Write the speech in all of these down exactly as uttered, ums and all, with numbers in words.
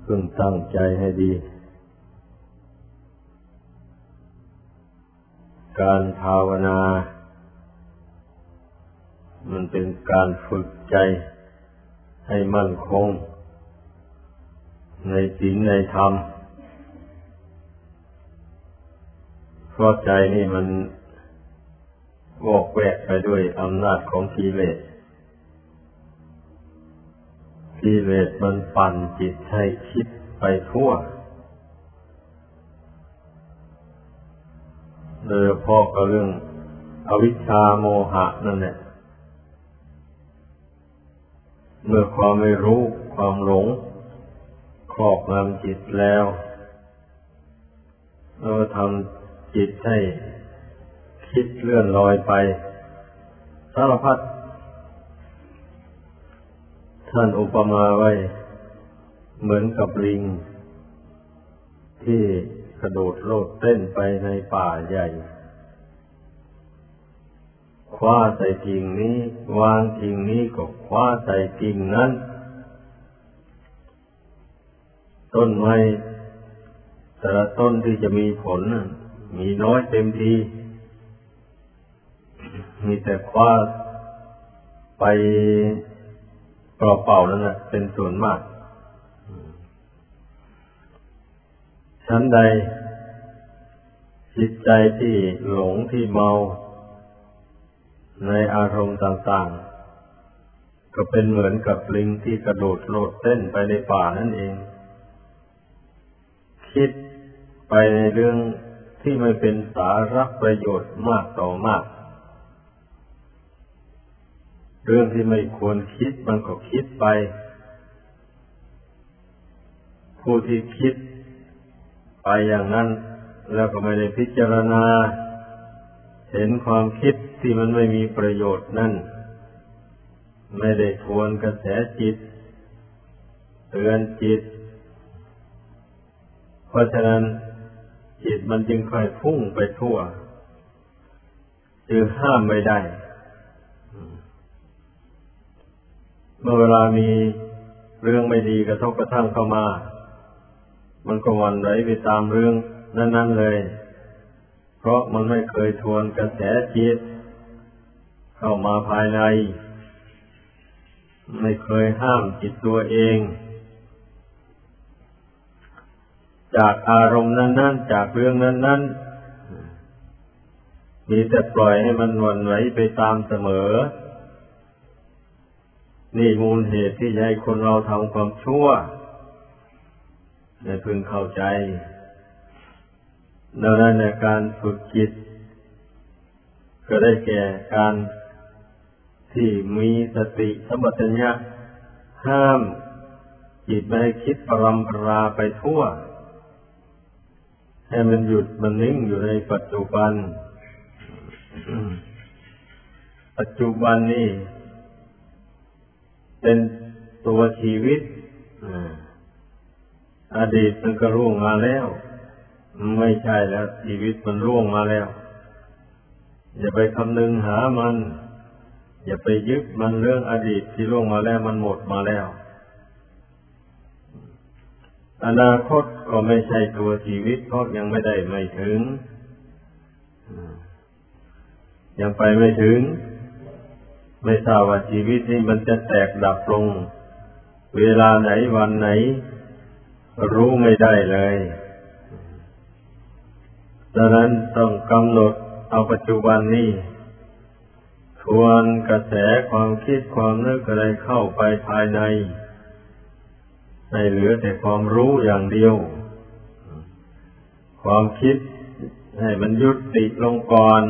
พึงตั้งใจให้ดีการภาวนามันเป็นการฝึกใจให้มั่นคงในศีลในธรรมเพราะใจนี่มันวอกแวกไปด้วยอำนาจของกิเลสกิเลสมันปั่นจิตให้คิดไปทั่วโดยเฉพาะกับเรื่องอวิชชาโมหะนั่นแหละเมื่อความไม่รู้ความหลงครอบงำจิตแล้วเราทำจิตให้คิดเลื่อนลอยไปสารพัดท่านอุปมาไว้เหมือนกับลิงที่กระโดดโลดเต้นไปในป่าใหญ่คว้าใส่กิ่งนี้วางกิ่งนี้ก็คว้าใส่กิ่งนั้นต้นไม้แต่ละต้นที่จะมีผลมีน้อยเต็มทีมีแต่คว้าไปเปล่าๆนั่นแหละเป็นส่วนมากชั้นใดจิตใจที่หลงที่เมาในอารมณ์ต่างๆก็เป็นเหมือนกับลิงที่กระโดดโลดเต้นไปในป่านั่นเองคิดไปในเรื่องที่ไม่เป็นสาระประโยชน์มากต่อมากเรื่องที่ไม่ควรคิดมันก็คิดไปผู้ที่คิดไปอย่างนั้นแล้วก็ไม่ได้พิจารณาเห็นความคิดที่มันไม่มีประโยชน์นั่นไม่ได้ทวนกระแสจิตเตือนจิตเพราะฉะนั้นจิตมันจึงค่อยพุ่งไปทั่วจึงห้ามไม่ได้เมื่อเวลามีเรื่องไม่ดีกระทบกระทั่งเข้ามามันก็หวั่นไหวไปตามเรื่องนั้นๆเลยเพราะมันไม่เคยทวนกระแสจิตเข้ามาภายในไม่เคยห้ามจิตตัวเองจากอารมณ์นั้นๆจากเรื่องนั้นๆมีแต่ปล่อยให้มันหวั่นไหวไปตามเสมอนี่มูลเหตุที่จะให้คนเราทำความชั่วได้พึงเข้าใจดังนั้นในการฝึกจิตก็ได้แก่การที่มีสติสัมปชัญญะห้ามจิตไม่ให้คิดปรำปราไปทั่วให้มันหยุดมันนิ่งอยู่ในปัจจุบัน ปัจจุบันนี่เป็นตัวชีวิตอดีตมันก็ล่วงมาแล้วไม่ใช่แล้วชีวิตมันล่วงมาแล้วอย่าไปคำนึงหามันอย่าไปยึดมันเรื่องอดีตที่ล่วงมาแล้วมันหมดมาแล้วอนาคตก็ไม่ใช่ตัวชีวิตเพราะยังไม่ได้ไม่ถึงยังไปไม่ถึงไม่ทราบว่าชีวิตนี้มันจะแตกดับลงเวลาไหนวันไหนรู้ไม่ได้เลยดังนั้นต้องกำหนดเอาปัจจุบันนี้ทวนกระแสความคิดความนึกอะไรเข้าไปภายในให้เหลือแต่ความรู้อย่างเดียวความคิดให้มันยุติลงก่อน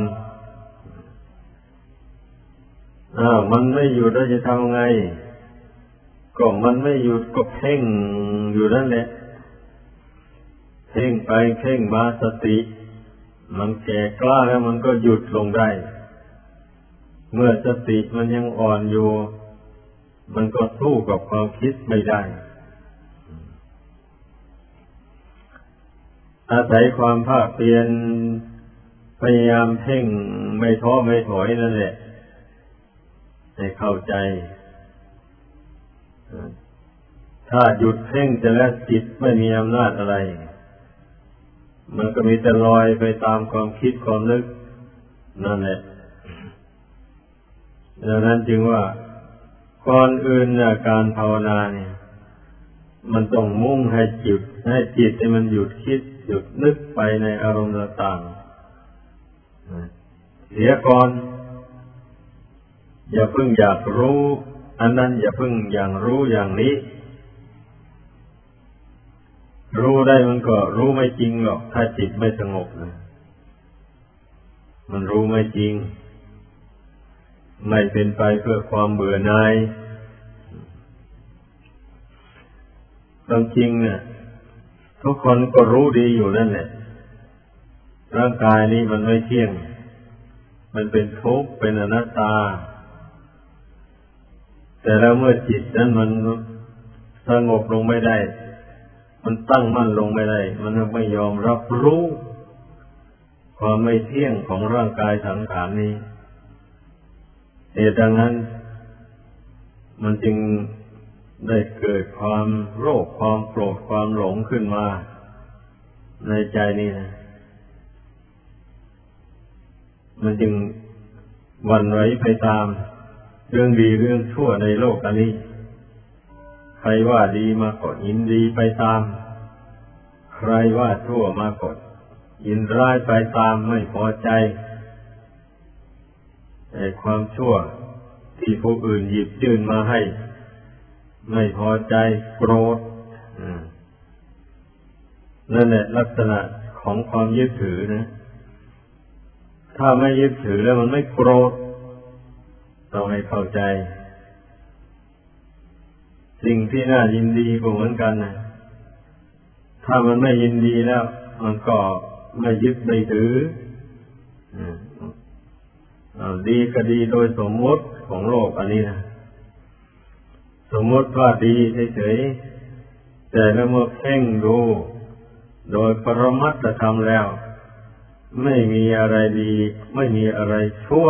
อ้าวมันไม่หยุดแล้วจะทำไงก็มันไม่หยุดก็เพ่งอยู่นั่นแหละเพ่งไปเพ่งมาสติมันแก่กล้าแล้วมันก็หยุดลงได้เมื่อสติมันยังอ่อนอยู่มันก็สู้กับความคิดไม่ได้อาศัยความภาคเพียรพยายามเพ่งไม่ท้อไม่ถอยนั่นแหละให้เข้าใจถ้าหยุดเพ่งจะแล้วจิตไม่มีอำนาจอะไรมันก็มีแต่ลอยไปตามความคิดความนึกนั่นแหละดังนั้นจึงว่าก่อนอื่นเนี่ยการภาวนาเนี่ยมันต้องมุ่งให้จิตให้จิตให้มันหยุดคิดหยุดนึกไปในอารมณ์ต่างๆเสียก่อนอย่าเพิ่งอยากรู้อันนั้นอย่าเพิ่งอย่างรู้อย่างนี้รู้ได้มันก็รู้ไม่จริงหรอกถ้าจิตไม่สงบนะมันรู้ไม่จริงไม่เป็นไปเพื่อความเบื่อหน่ายความจริงเนี่ยทุกคนก็รู้ดีอยู่นั่นแหละร่างกายนี้มันไม่เที่ยงมันเป็นทุกข์เป็นอนัตตาแต่แล้วเมื่อจิตนั้นมันสงบลงไม่ได้มันตั้งมั่นลงไม่ได้มันไม่ยอมรับรู้ความไม่เที่ยงของร่างกายสังขารนี้เหตุดังนั้นมันจึงได้เกิดความโลภความโกรธความหลงขึ้นมาในใจนี่นะมันจึงหวั่นไหวไปตามเรื่องดีเรื่องชั่วในโลกอันนี้ใครว่าดีมาก็ยินดีไปตามใครว่าชั่วมาก็ยินร้ายไปตามไม่พอใจแต่ความชั่วที่ผู้อื่นหยิบยื่นมาให้ไม่พอใจโกรธนั่นแหละลักษณะของความยึดถือนะถ้าไม่ยึดถือแล้วมันไม่โกรธต้องให้เข้าใจสิ่งที่น่ายินดีก็เหมือนกันนะถ้ามันไม่ยินดีแล้วมันก็ไม่ยึดไม่ถือดีก็ดีโดยสมมติของโลกอันนี้นะสมมติว่าดีเฉยๆแต่แล้วเมื่อเพ่งดูโดยปรมัตถธรรมแล้วไม่มีอะไรดีไม่มีอะไรชั่ว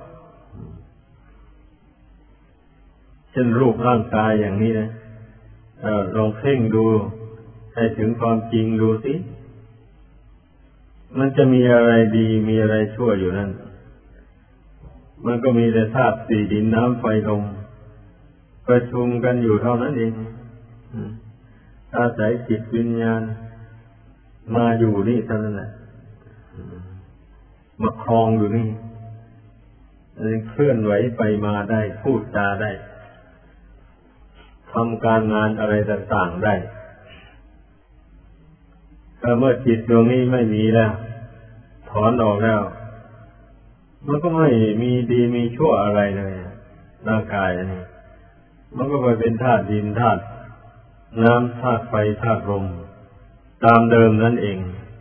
เช่นรูปร่างกายอย่างนี้นะลองเพ่งดูให้ถึงความจริงดูสิมันจะมีอะไรดีมีอะไรชั่วอยู่นั่นมันก็มีแต่ธาตุสี่ดินน้ำไฟลมประชุมกันอยู่เท่านั้นเองอาศัยจิตวิญญาณมาอยู่นี่เท่านั้นแหละมาครองอยู่นี่เคลื่อนไหวไปมาได้พูดจาได้ทำการงานอะไรต่างๆได้แต่เมื่อจิตดวงนี้ไม่มีแล้วถอนออกแล้วมันก็ไม่มีดีมีชั่วอะไรเลยร่างกายอันนี้มันก็ไปเป็นธาตุดินธาตุน้ำธาตุไฟธาตุลมตามเดิมนั่นเอง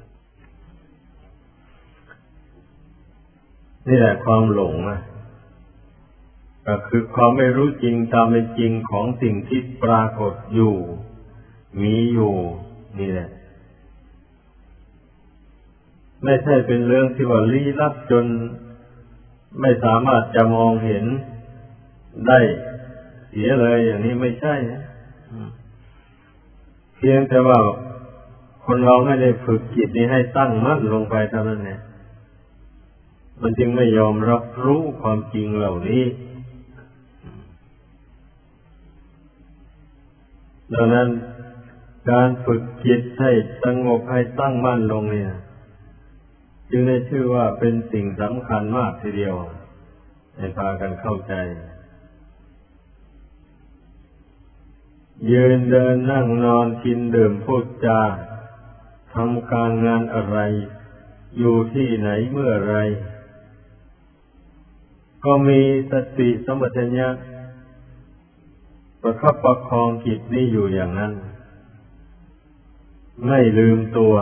นี่แหละความหลงนะก็คือความไม่รู้จริงตามเป็นจริงของสิ่งที่ปรากฏอยู่มีอยู่นี่แหละไม่ใช่เป็นเรื่องที่ว่าลี้ลับจนไม่สามารถจะมองเห็นได้เสียเลยอย่างนี้ไม่ใช่นะเพียงแต่ว่าคนเราไม่ได้ฝึกจิตนี้ให้ตั้งมั่นลงไปเท่านั้นเองมันจึงไม่ยอมรับรู้ความจริงเหล่านี้ดังนั้นการฝึกจิตให้สงบให้ตั้งมั่นลงเนี่ยจึงได้ชื่อว่าเป็นสิ่งสำคัญมากทีเดียวให้พากันเข้าใจยืนเดินนั่งนอนกินดื่มพูดจาทำการงานอะไรอยู่ที่ไหนเมื่อไรก็มีสติสัมปชัญญะประคับประคองจิตนี้อยู่อย่างนั้นไม่ลืมตัว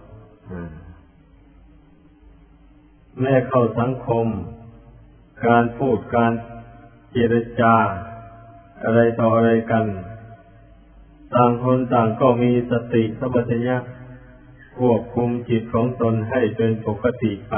แม้เข้าสังคมการพูดการเจรจาอะไรต่ออะไรกันต่างคนต่างก็มีสติสัมปชัญญะควบคุมจิตของตนให้เป็นปกติไป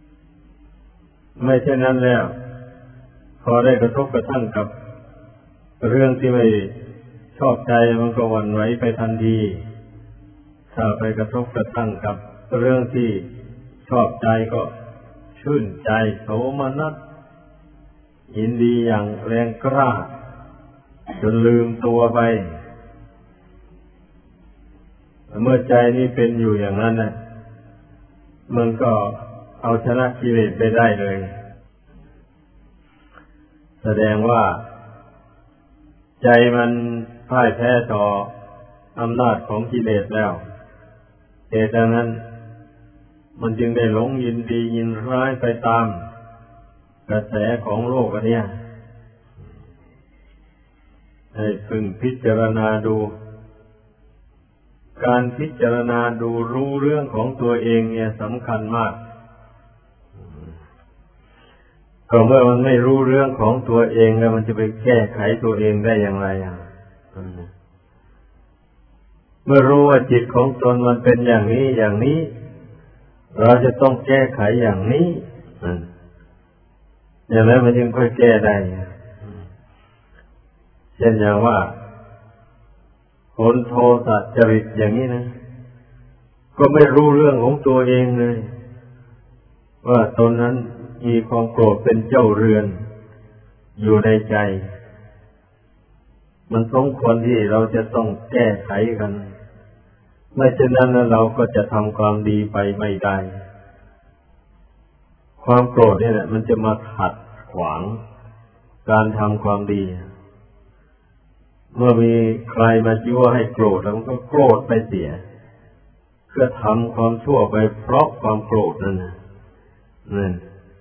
ไม่เช่นนั้นแล้วพอได้กระทบกระทั่งกับเรื่องที่ไม่ชอบใจมันก็หวั่นไหวไปทันทีถ้าไปกระทบกระทั่งกับเรื่องที่ชอบใจก็ชื่นใจโสมนัสยินดีอย่างแรงกล้าจนลืมตัวไปเมื่อใจนี้เป็นอยู่อย่างนั้นนะมันก็เอาชนะกิเลสไปได้เลยแสดงว่าใจมันพ่ายแพ้ต่ออำนาจของกิเลสแล้วเหตุดังนั้นมันจึงได้หลงยินดียินร้ายไปตามกระแสของโลกอันเนี้ยให้พึงพิจารณาดูการพิจารณาดูรู้เรื่องของตัวเองเนี่ยสำคัญมากก็เมื่อมันไม่รู้เรื่องของตัวเองแล้วมันจะไปแก้ไขตัวเองได้อย่างไรอ่ะเมื่อรู้ว่าจิตของตนมันเป็นอย่างนี้อย่างนี้เราจะต้องแก้ไขอย่างนี้อย่างนั้นมันจึงค่อยแก้ได้เช่นอย่างว่าคนโทสะจริตอย่างนี้นะก็ไม่รู้เรื่องของตัวเองเลยว่าตนนั้นมีความโกรธเป็นเจ้าเรือนอยู่ในใจมันสมควรที่เราจะต้องแก้ไขกันไม่เช่นนั้นเราก็จะทำความดีไปไม่ได้ความโกรธนี่แหละมันจะมาขัดขวางการทำความดีเมื่อมีใครมายั่วให้โกรธแล้วมันก็โกรธไปเสียเพื่อทำความชั่วไปเพราะความโกรธนั่นนะนั่น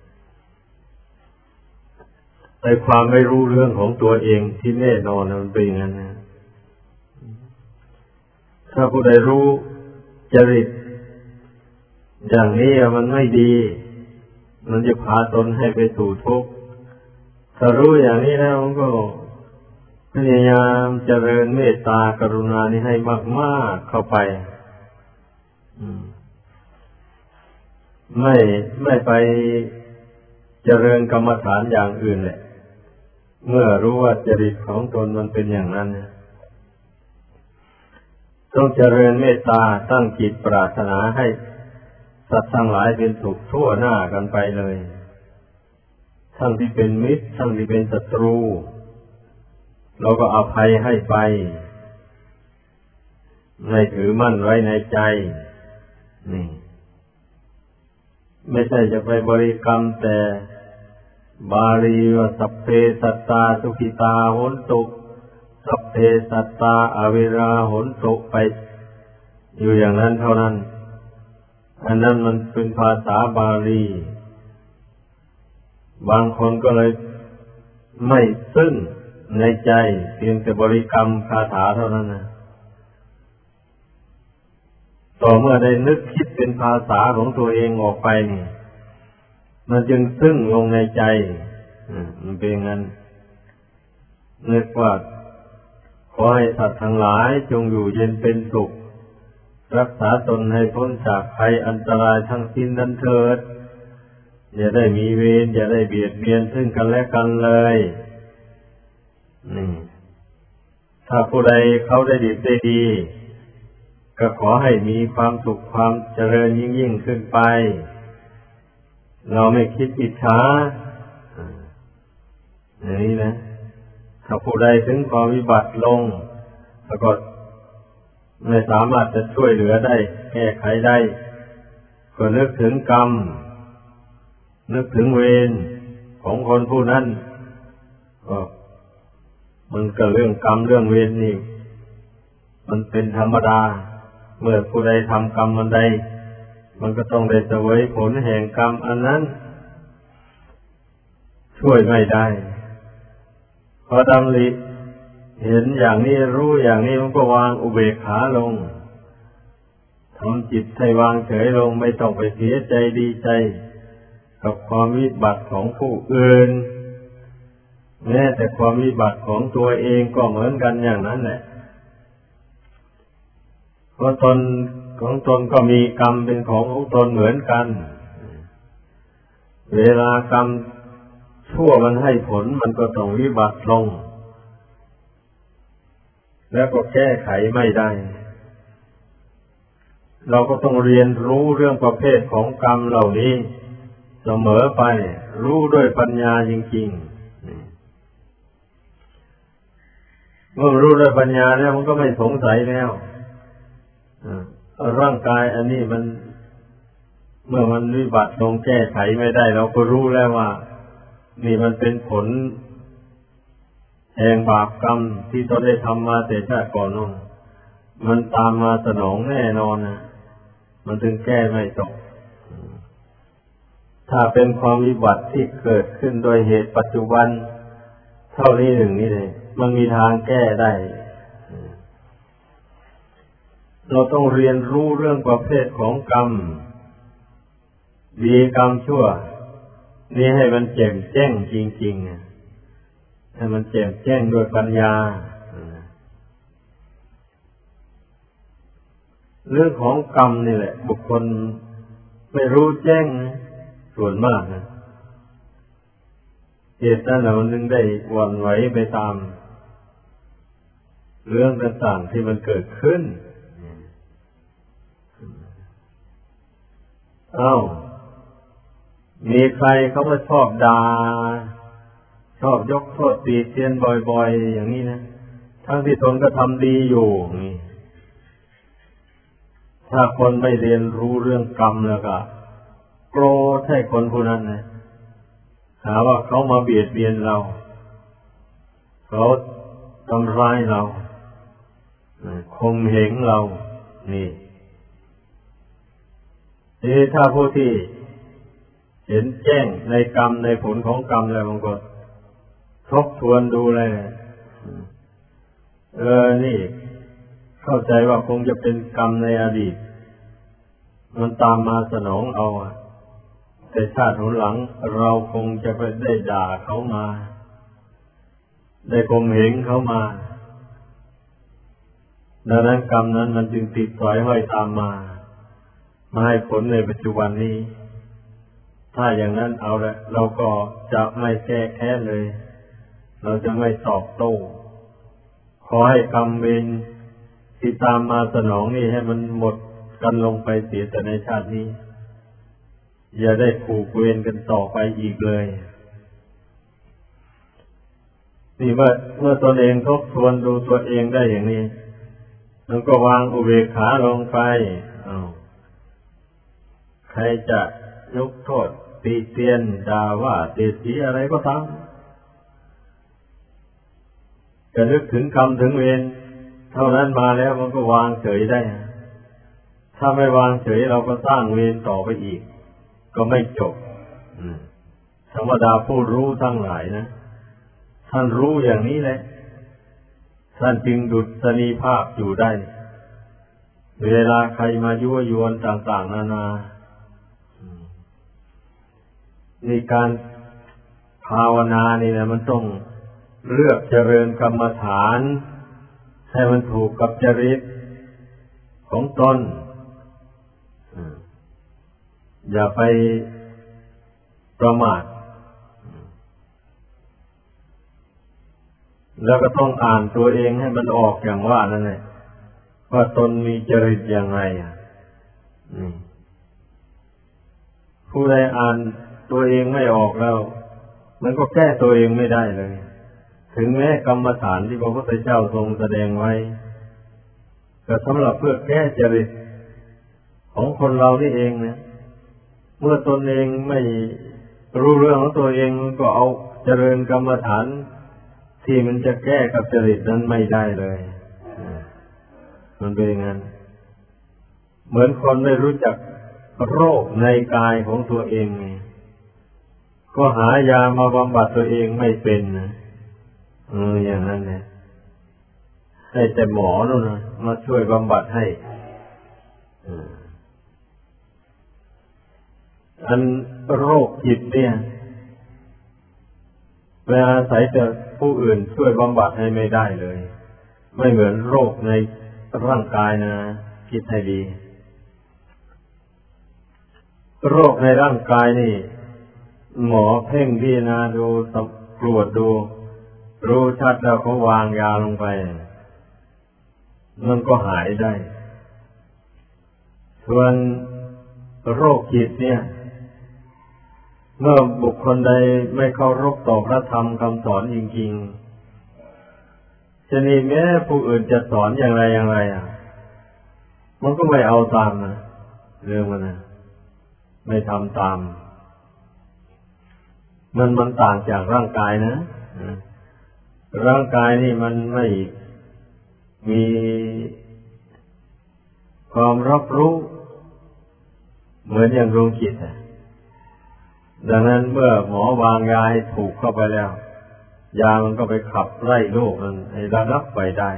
แต่ความไม่รู้เรื่องของตัวเองที่แน่นอนมันเป็นอย่างนั้นนะถ้าผู้ใดรู้จริตอย่างนี้มันไม่ดีมันจะพาตนให้ไปสู่ทุกข์ถ้ารู้อย่างนี้แล้วมันก็พยายามเจริญเมตตากรุณานี้ให้มากๆเข้าไปไม่ไม่ไปเจริญกรรมฐานอย่างอื่นแหละเมื่อรู้ว่าจริตของตนมันเป็นอย่างนั้นต้องเจริญเมตตาตั้งจิตปรารถนาให้สัตว์ทั้งหลายเป็นสุขทั่วหน้ากันไปเลยทั้งที่เป็นมิตรทั้งที่เป็นศัตรูเราก็อภัยให้ไปไม่ถือมั่นไว้ในใจนี่ไม่ใช่จะไปบริกรรมแต่บาลีว่าสัพเพสัตตาสุขิตาโหนตุสัพเพสัตตาอเวราโหนตุไปอยู่อย่างนั้นเท่านั้นอันนั้นมันเป็นภาษาบาลีบางคนก็เลยไม่ซึ้งในใจเพียงแต่บริกรรมคาถาเท่านั้นนะต่อเมื่อได้นึกคิดเป็นภาษาของตัวเองออกไปนี่มันจึงซึ้งลงในใจมันเป็นงั้นนึกว่าขอให้สัตว์ทั้งหลายจงอยู่เย็นเป็นสุขรักษาตนให้พ้นจากภัยอันตรายทั้งสิ้นนั้นเถิดอย่าได้มีเวรอย่าได้เบียดเบียนซึ่งกันและกันเลยนี่ถ้าผู้ใดเขาได้ดีได้ดีก็ขอให้มีความสุขความเจริญยิ่งยิ่งขึ้นไปเราไม่คิดอิจฉาอย่างนี้นะถ้าผู้ใดถึงความวิบัติลงแล้วก็ไม่สามารถจะช่วยเหลือได้แก้ไขได้ก็นึกถึงกรรมนึกถึงเวรของคนผู้นั้นก็มันก็เรื่องกรรมเรื่องเวรนี่มันเป็นธรรมดาเมื่อผู้ใดทำกรรมมันใดมันก็ต้องได้เสวยผลแห่งกรรมอันนั้นช่วยไม่ได้พอดำริเห็นอย่างนี้รู้อย่างนี้มันก็วางอุเบกขาลงทำจิตให้วางเฉยลงไม่ต้องไปเสียใจดีใจกับความวิบัติของผู้อื่นแม้แต่ความวิบัติของตัวเองก็เหมือนกันอย่างนั้นแหละเพราะตนของตนก็มีกรรมเป็นของของตนเหมือนกันเวลากรรมชั่วมันให้ผลมันก็ต้องวิบัติลงแล้วก็แก้ไขไม่ได้เราก็ต้องเรียนรู้เรื่องประเภทของกรรมเหล่านี้เสมอไปรู้ด้วยปัญญาจริงๆเมื่อรู้ด้วยปัญญาแล้วมันก็ไม่สงสัยแล้วร่างกายอันนี้มันเมื่อมันวิบัติลงแก้ไขไม่ได้เราก็รู้แล้วว่านี่มันเป็นผลแห่งบาปกรรมที่ตนได้ทำมาแต่ชาติก่อนนู่นมันตามมาสนองแน่นอนนะมันถึงแก้ไม่ตกถ้าเป็นความวิบัติที่เกิดขึ้นโดยเหตุปัจจุบันเท่านี้หนึ่งนี่เลยมันมีทางแก้ได้เราต้องเรียนรู้เรื่องประเภทของกรรมดีกรรมชั่วนี่ให้มันแจ่มแจ้งจริงๆให้มันแจ่มแจ้งด้วยปัญญาเรื่องของกรรมนี่แหละบุคคลไม่รู้แจ้งส่วนมากนะเหตุนั้นเรานึงได้หวั่นไหวไปตามเรื่องต่างๆที่มันเกิดขึ้นอ้าวมีใครเขามาชอบด่าชอบยกโทษตีเตียนบ่อยๆอย่างนี้นะทั้งที่ตนก็ทำดีอยู่นี่ถ้าคนไม่เรียนรู้เรื่องกรรมแล้วก็โกรธให้คนผู้นั้นนะหาว่าเขามาเบียดเบียนเราเขาทำร้ายเราข่มเหงเรานี่ทีนี้ถ้าผู้ที่เห็นแจ้งในกรรมในผลของกรรมแล้วมันก็ทบทวนดูเลยเออนี่เข้าใจว่าคงจะเป็นกรรมในอดีตมันตามมาสนองเอาแต่ชาติหลังเราคงจะไปได้ด่าเขามาได้ข่มเหงเขามาดังนั้นกรรมนั้นมันจึงติดสอยห้อยตามมามาให้ผลในปัจจุบันนี้ถ้าอย่างนั้นเอาละเราก็จะไม่แก้แค้นเลยเราจะไม่ตอบโต้ขอให้กรรมเวรที่ตามมาสนองนี่ให้มันหมดกันลงไปเสียแต่ในชาตินี้อย่าได้ผูกเวรกันต่อไปอีกเลยนี่เมื่อเมื่อตนเองทบทวนดูตัวเองได้อย่างนี้มันก็วางอุเบกขาลงไปอ้าวใครจะยกโทษตีเตียนด่าว่าตีสีอะไรก็ตามจะนึกถึงกรรมถึงเวรเท่านั้นมาแล้วมันก็วางเฉยได้ถ้าไม่วางเฉยเราก็สร้างเวรต่อไปอีกก็ไม่จบธรรมดาผู้รู้ทั้งหลายนะท่านรู้อย่างนี้แหละท่านจึงดุษณีภาพอยู่ได้เวลาใครมายั่วยวนต่างๆนานาในการภาวนานี่นะมันต้องเลือกเจริญกรรมฐานให้มันถูกกับจริตของตนอย่าไปประมาทแล้วก็ต้องอ่านตัวเองให้มันออกอย่างว่านั่นแหละว่าตนมีจริตอย่างไรอ่ะผู้ใดอ่านตัวเองไม่ออกแล้วมันก็แก้ตัวเองไม่ได้เลยถึงแม้กรรมฐานที่พระพุทธเจ้าทรงแสดงไว้ก็สำหรับเพื่อแก้จริตของคนเรานี่เองนะเมื่อตนเองไม่รู้เรื่องของตัวเองก็เอาเจริญกรรมฐานที่มันจะแก้กับจริตนั้นไม่ได้เลยมันเป็นอย่างนั้นเหมือนคนไม่รู้จักโรคในกายของตัวเองไงก็หายามาบำบัดตัวเองไม่เป็นนะเอออย่างนั้นแหละให้แต่หมอนู่นนะมาช่วยบำบัดให้อันโรคจิตเนี่ยไปอาศัยแต่ผู้อื่นช่วยบำบัดให้ไม่ได้เลยไม่เหมือนโรคในร่างกายนะคิดให้ดีโรคในร่างกายนี่หมอเพ่งพิจารณาดูตรวจดูรู้ชัดแล้วเขาวางยาลงไปมันก็หายได้ส่วนโรคจิตเนี่ยเมื่อบุคคลใดไม่เคารพต่อพระธรรมคำสอนจริงๆจะนี่แม้ผู้อื่นจะสอนอย่างไรอย่างไรอ่ะมันก็ไม่เอาตามนะเรื่องมันนะไม่ทำตามมันมันต่างจากร่างกายนะร่างกายนี่มันไม่มีความรับรู้เหมือนอย่างดวงจิตอ่ะดังนั้นเมื่อหมอวางยาให้ถูกเข้าไปแล้วยามันก็ไปขับไล่โรคมันให้ระงับไปได้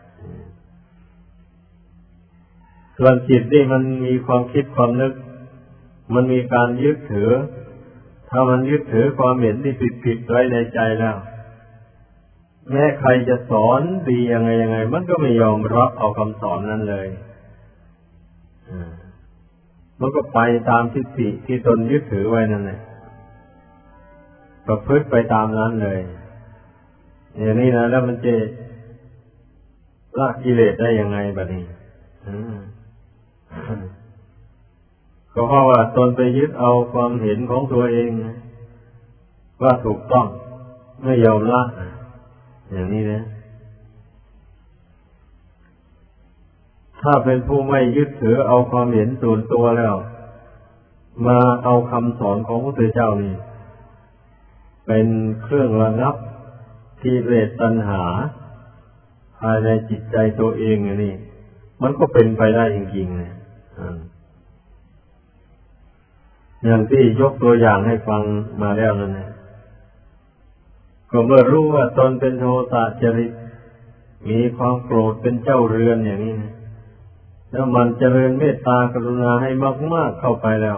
ส่วนจิตนี่มันมีความคิดความนึกมันมีการยึดถือถ้ามันยึดถือความเห็นที่ผิดๆไว้ในใจแล้วแม้ใครจะสอนดียังไงยังไงมันก็ไม่ยอมรับเอาคำสอนนั้นเลยมันก็ไปตามทิฏฐิที่ตนยึดถือไว้นั่นแหละประพฤติไปตามนั้นเลยอย่างนี้นะแล้วมันจะละกิเลสได้ยังไงบัดนี้ก็เพราะว่าตนไปยึดเอาความเห็นของตัวเองว่าถูกต้องไม่ยอมละอย่างนี้นะถ้าเป็นผู้ไม่ยึดถือเอาความเห็นส่วนตัวแล้วมาเอาคำสอนของพระพุทธเจ้านี่เป็นเครื่องระงับกิเลสตัณหาภายในจิตใจตัวเองอย่างนี้มันก็เป็นไปได้จริงๆนะอย่างที่ยกตัวอย่างให้ฟังมาแล้วนั่นแหละก็เมื่อรู้ว่าตนเป็นโทสะจริตมีความโกรธเป็นเจ้าเรือนอย่างนี้นะแล้วมันเจริญเมตตากรุณาให้มากๆเข้าไปแล้ว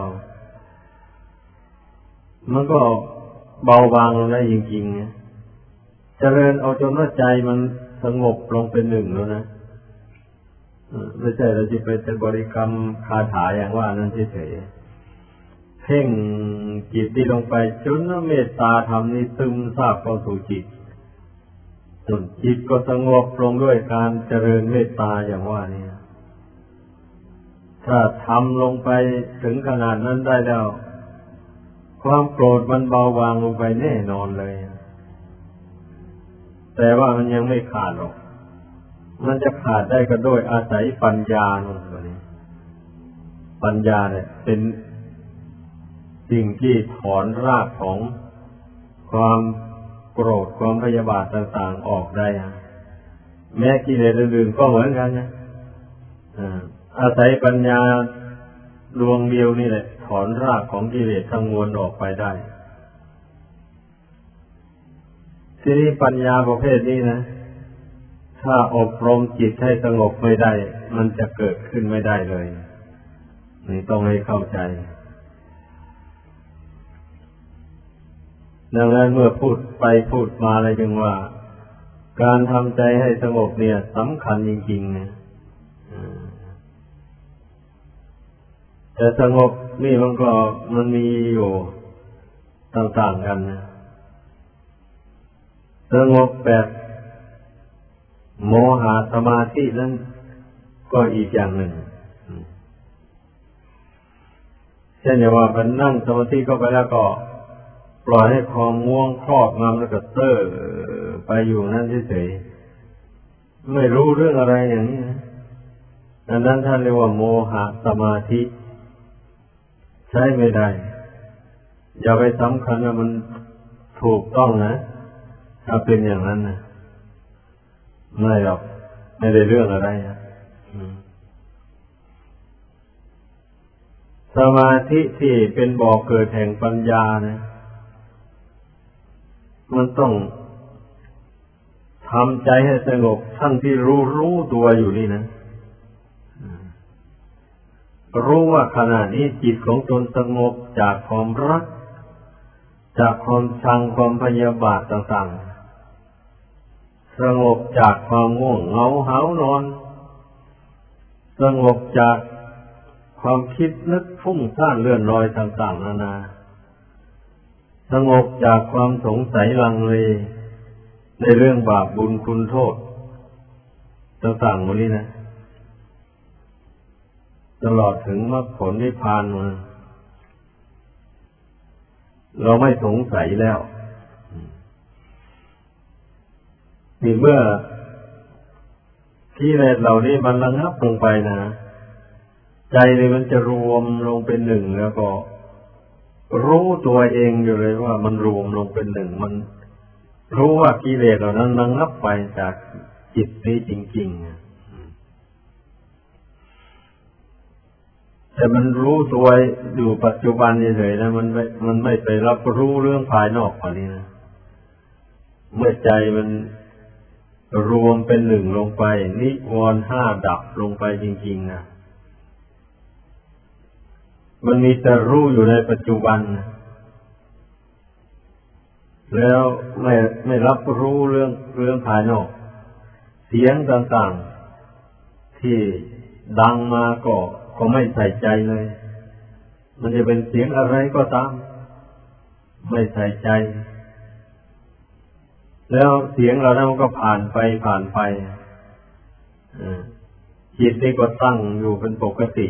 มันก็เบาบางลงได้จริงๆนะเจริญเอาจนว่าใจมันสงบลงเป็นหนึ่งแล้วนะไม่ใช่เราจะไปแต่บริกรรมคาถาอย่างว่านั้นเฉยๆเพ่งจิตที่ลงไปจนเมตตาธรรมนี้ซึมซาบเข้าสู่จิตจนจิตก็สงบลงด้วยการเจริญเมตตาอย่างว่านี้ถ้าทำลงไปถึงขนาดนั้นได้แล้วความโกรธมันเบาบางลงไปแน่นอนเลยแต่ว่ามันยังไม่ขาดหรอกมันจะขาดได้ก็โดยอาศัยปัญญานั่นตัวนี้ปัญญาเนี่ยเป็นสิ่งที่ถอนรากของความโกรธความพยาบาทต่างๆออกได้แม้กิเลสอื่นๆก็เหมือนกันนะอาศัยปัญญาดวงเดียวนี่แหละถอนรากของกิเลสทั้งมวลออกไปได้ทีนี้ปัญญาประเภทนี้นะถ้าอบรมจิตให้สงบไม่ได้มันจะเกิดขึ้นไม่ได้เลยนี่ต้องให้เข้าใจดังนั้นเมื่อพูดไปพูดมาอะไรจึงว่าการทำใจให้สงบเนี่ยสำคัญจริงๆนะแต่สงบนี่มันก็มันมีอยู่ต่างๆกันนะสงบแบบโมหะสมาธินั้นก็อีกอย่างหนึ่งเช่นอย่างว่ามันนั่งสมาธิเข้าไปแล้วก็ปล่อยให้ความง่วงครอบงำแล้วก็เต้อไปอยู่นั่นเฉยๆไม่รู้เรื่องอะไรอย่างนี้นะดังนั้นท่านเรียกว่าโมหะสมาธิใช้ไม่ได้อย่าไปสำคัญว่ามันถูกต้องนะถ้าเป็นอย่างนั้นนะไม่หรอกไม่ได้เรื่องอะไรนะสมาธิที่เป็นบ่อเกิดแห่งปัญญานะมันต้องทำใจให้สงบทั้งที่รู้รู้ตัวอยู่นี่นะรู้ว่าขณะนี้จิตของตนสงบจากความรักจากความชังความพยาบาทต่างๆสงบจากความง่วงเหงาหาวนอนสงบจากความคิดนึกฟุ้งซ่านเลื่อนลอยต่างๆนานาสงบจากความสงสัยลังเลในเรื่องบาปบุญคุณโทษต่างๆหมดนี้นะตลอดถึงมรรคผลนิพพานมาเราไม่สงสัยแล้วนี่เมื่อกิเลสเหล่านี้มันระงับลงไปนะใจนี่มันจะรวมลงเป็นหนึ่งแล้วก็รู้ตัวเองอยู่เลยว่ามันรวมลงเป็นหนึ่งมันรู้ว่ากิเลสเหล่านั้นระงับไปจากจิตนี้จริงๆแต่มันรู้ตัวอยู่ปัจจุบันเฉยๆนะมันไม่มันไม่ไปรับรู้เรื่องภายนอกกว่านี้นะเมื่อใจมันรวมเป็นหนึ่งลงไปนิวรณ์ห้าดับลงไปจริงๆนะมันมีแต่รู้อยู่ในปัจจุบันแล้วไม่ไม่รับรู้เรื่องเรื่องภายนอกเสียงต่างๆที่ดังมาก็ก็ไม่ใส่ใจเลยมันจะเป็นเสียงอะไรก็ตามไม่ใส่ใจแล้วเสียงเรานั้นมันก็ผ่านไปผ่านไปจิตนี่ก็ตั้งอยู่เป็นปกติ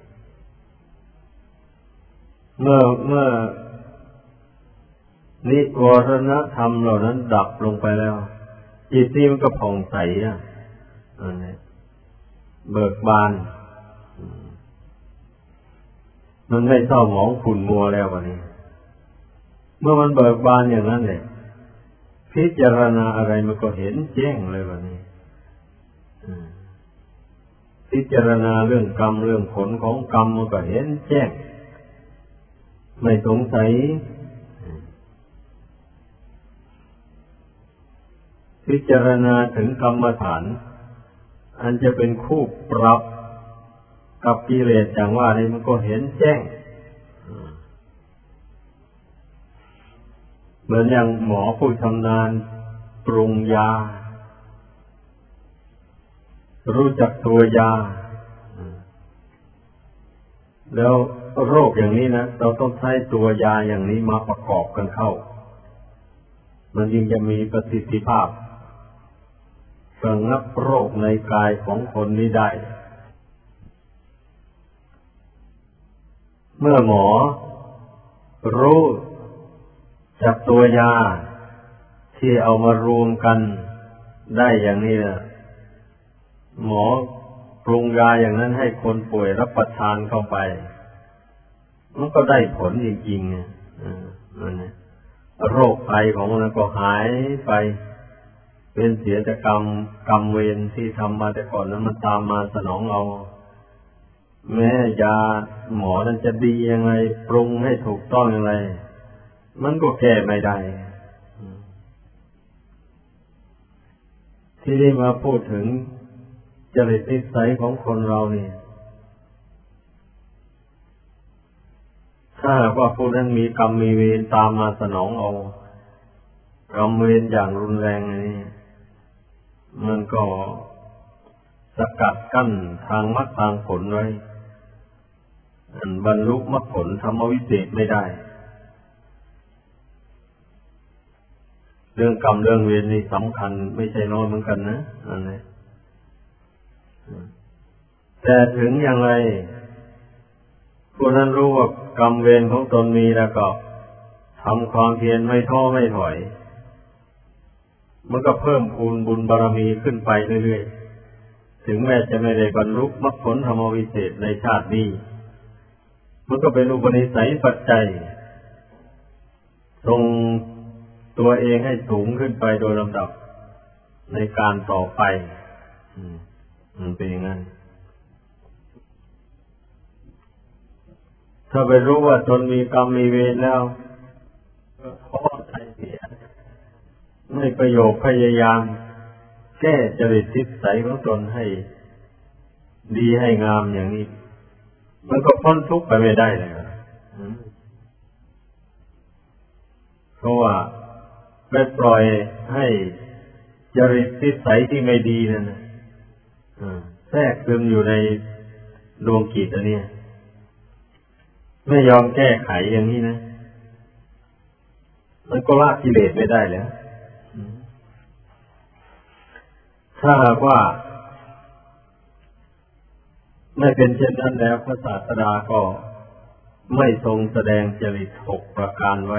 เมื่อเมื่อนิวรณธรรมเหล่านั้นดับลงไปแล้วจิตนี่มันก็ผ่องใสอ่ะเบิกบานมันไม่เศร้าหมองขุ่นมัวแล้ววันนี้เมื่อมันเบิกบานอย่างนั้นเนี่ยพิจารณาอะไรมันก็เห็นแจ้งเลยวันนี้พิจารณาเรื่องกรรมเรื่องผลของกรรมมันก็เห็นแจ้งไม่สงสัยพิจารณาถึงกรรมฐานอันจะเป็นคู่ปรับกับกิเลสอย่างว่านี้มันก็เห็นแจ้งเหมือนอย่างหมอผู้ชำนาญปรุงยารู้จักตัวยาแล้วโรคอย่างนี้นะเราต้องใช้ตัวยาอย่างนี้มาประกอบกันเข้ามันยิ่งจะมีประสิทธิภาพระงับโรคในกายของคนนี้ได้เมื่อหมอรู้จักตัวยาที่เอามารวมกันได้อย่างนี้นะหมอปรุงยาอย่างนั้นให้คนป่วยรับประทานเข้าไปมันก็ได้ผลจริงๆนะโรคภัยของมันก็หายไปเป็นเสียจากกรรมกรรมเวรที่ทำมาแต่ก่อนนั้นมันตามมาสนองเราแม้ยาหมอนั้นจะดียังไงปรุงให้ถูกต้องอย่างไรมันก็แก้ไม่ได้ที่ได้มาพูดถึงจริตนิสัยของคนเรานี่ถ้าว่าผู้นั้นมีกรรมมีเวรตามมาสนองเอากรรมเวรอย่างรุนแรงนี่มันก็สกัดกั้นทางมรรคทางผลไว้บรรลุมรรคผลธรรมวิเศษไม่ได้เรื่องกรรมเรื่องเวรนี่สำคัญไม่ใช่น้อยเหมือนกันนะอันนี้แต่ถึงอย่างไรผู้นั้นรู้ว่ากรรมเวรของตนมีแล้วก็ทำความเพียรไม่ท้อไม่ถอยมันก็เพิ่มพูนบุญบารมีขึ้นไปเรื่อยๆถึงแม้จะไม่ได้บรรลุมรรคผลธรรมวิเศษในชาตินี้มันก็เป็นอุปนิสัยปัจจัยส่งตัวเองให้สูงขึ้นไปโดยลำดับในการต่อไปมันเป็นอย่างนั้นถ้าไปรู้ว่าตนมีกรรมมีเวรแล้วก็ท้อใจเสียไม่ประโยชน์พยายามแก้จริตนิสัยของตนให้ดีให้งามอย่างนี้มันก็พ้นทุกข์ไปไม่ได้เลยเพราะว่าไม่ปล่อยให้จริตนิสัยที่ไม่ดีนั่นแทรกซึมอยู่ในดวงจิตอันนี้ไม่ยอมแก้ไขอย่างนี้นะมันก็ละกิเลสไม่ได้แล้วถ้าหากว่าไม่เป็นเช่นนั้นแล้วพระศาสดาก็ไม่ทรงแสดงจริตหกประการไว้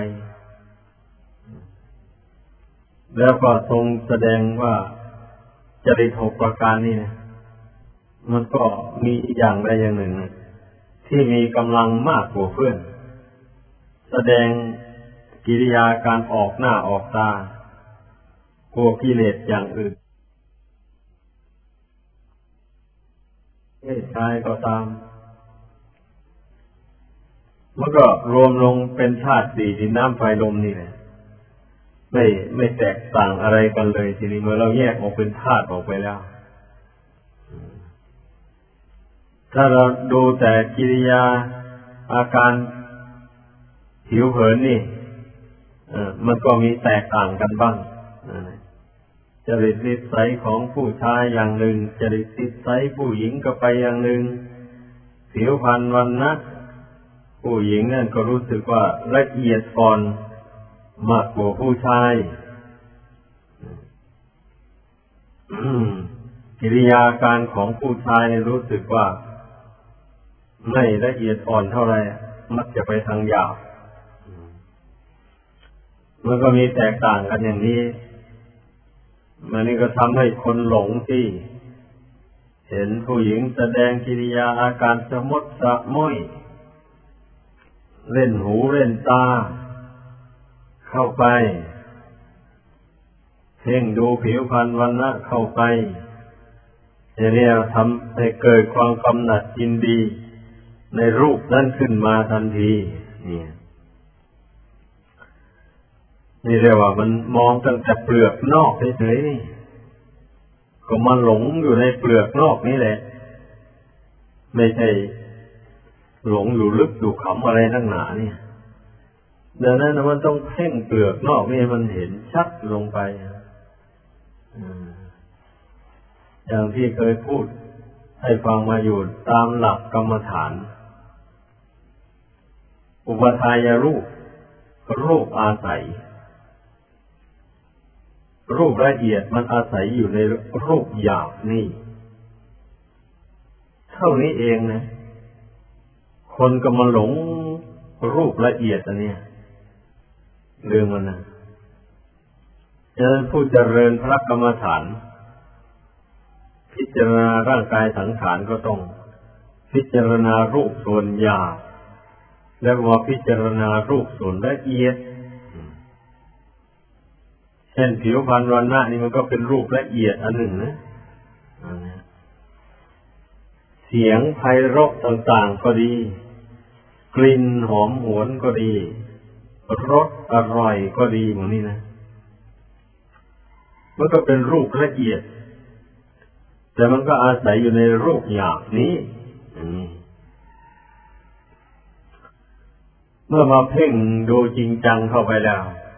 แล้วก็ทรงแสดงว่าจริตหกประการนี้นะมันก็มีอย่างใดอย่างหนึ่งที่มีกำลังมากกว่าเพื่อนแสดงกิริยาการออกหน้าออกตากลัวกิเลสอย่างอื่นเพศชายก็ตามมันก็รวมลงเป็นธาตุสี่ดินน้ำไฟลมนี่แหละไม่ไม่แตกต่างอะไรกันเลยทีนี้เมื่อเราแยกออกเป็นธาตุออกไปแล้วถ้าเราดูแต่กิริยาอาการผิวเผินนี่มันก็มีแตกต่างกันบ้างจริตนิสัยของผู้ชายอย่างหนึ่งจริตนิสัยผู้หญิงก็ไปอย่างหนึ่งผิวพรรณวรรณะผู้หญิงนั่นก็รู้สึกว่าละเอียดอ่อนมากกว่าผู้ชายกิริยาการของผู้ชายรู้สึกว่าไม่ละเอียดอ่อนเท่าไรมักจะไปทางหยาบมันก็มีแตกต่างกันอย่างนี้มันนี่ก็ทำให้คนหลงที่เห็นผู้หญิงแสดงกิริยาอาการสะมดสะม้อยเล่นหูเล่นตาเข้าไปเพ่งดูผิวพรรณวรรณะเข้าไปอย่างนี้ทำให้เกิดความกำหนัดยินดีในรูปนั้นขึ้นมาทันทีนี่นี่เรียกว่ามันมองตั้งแต่เปลือกนอกเฉยๆก็มาหลงอยู่ในเปลือกนอกนี่แหละไม่ใช่หลงอยู่ลึกอยู่ขำอะไรนักหนาเนี่ยดังนั้นมันต้องเพ่งเปลือกนอกนี่มันเห็นชัดลงไปอย่างที่เคยพูดให้ฟังมาอยู่ตามหลักกรรมฐานอุปทายรูปรูปอาศัยรูปละเอียดมันอาศัยอยู่ในรูปหยาบนี่เท่านี้เองนะคนก็มาหลงรูปละเอียดอันนี้เรื่องมันนะฉะนั้นผู้เจริญพระกรรมฐานพิจารณาร่างกายสังขารก็ต้องพิจารณารูปส่วนหยาบแล้วมาพิจารณารูปส่วนละเอียดเช่นผิวพรรณวรรณะนี่มันก็เป็นรูปละเอียดอันหนึ่งนะเสียงไพเราะต่างๆก็ดีกลิ่นหอมหวนก็ดีรสอร่อยก็ดีหมดนี่นะมันก็เป็นรูปละเอียดแต่มันก็อาศัยอยู่ในรูปหยาบนี้เมื่อมาเพ่งดูจริงจังเข้าไปแล้ว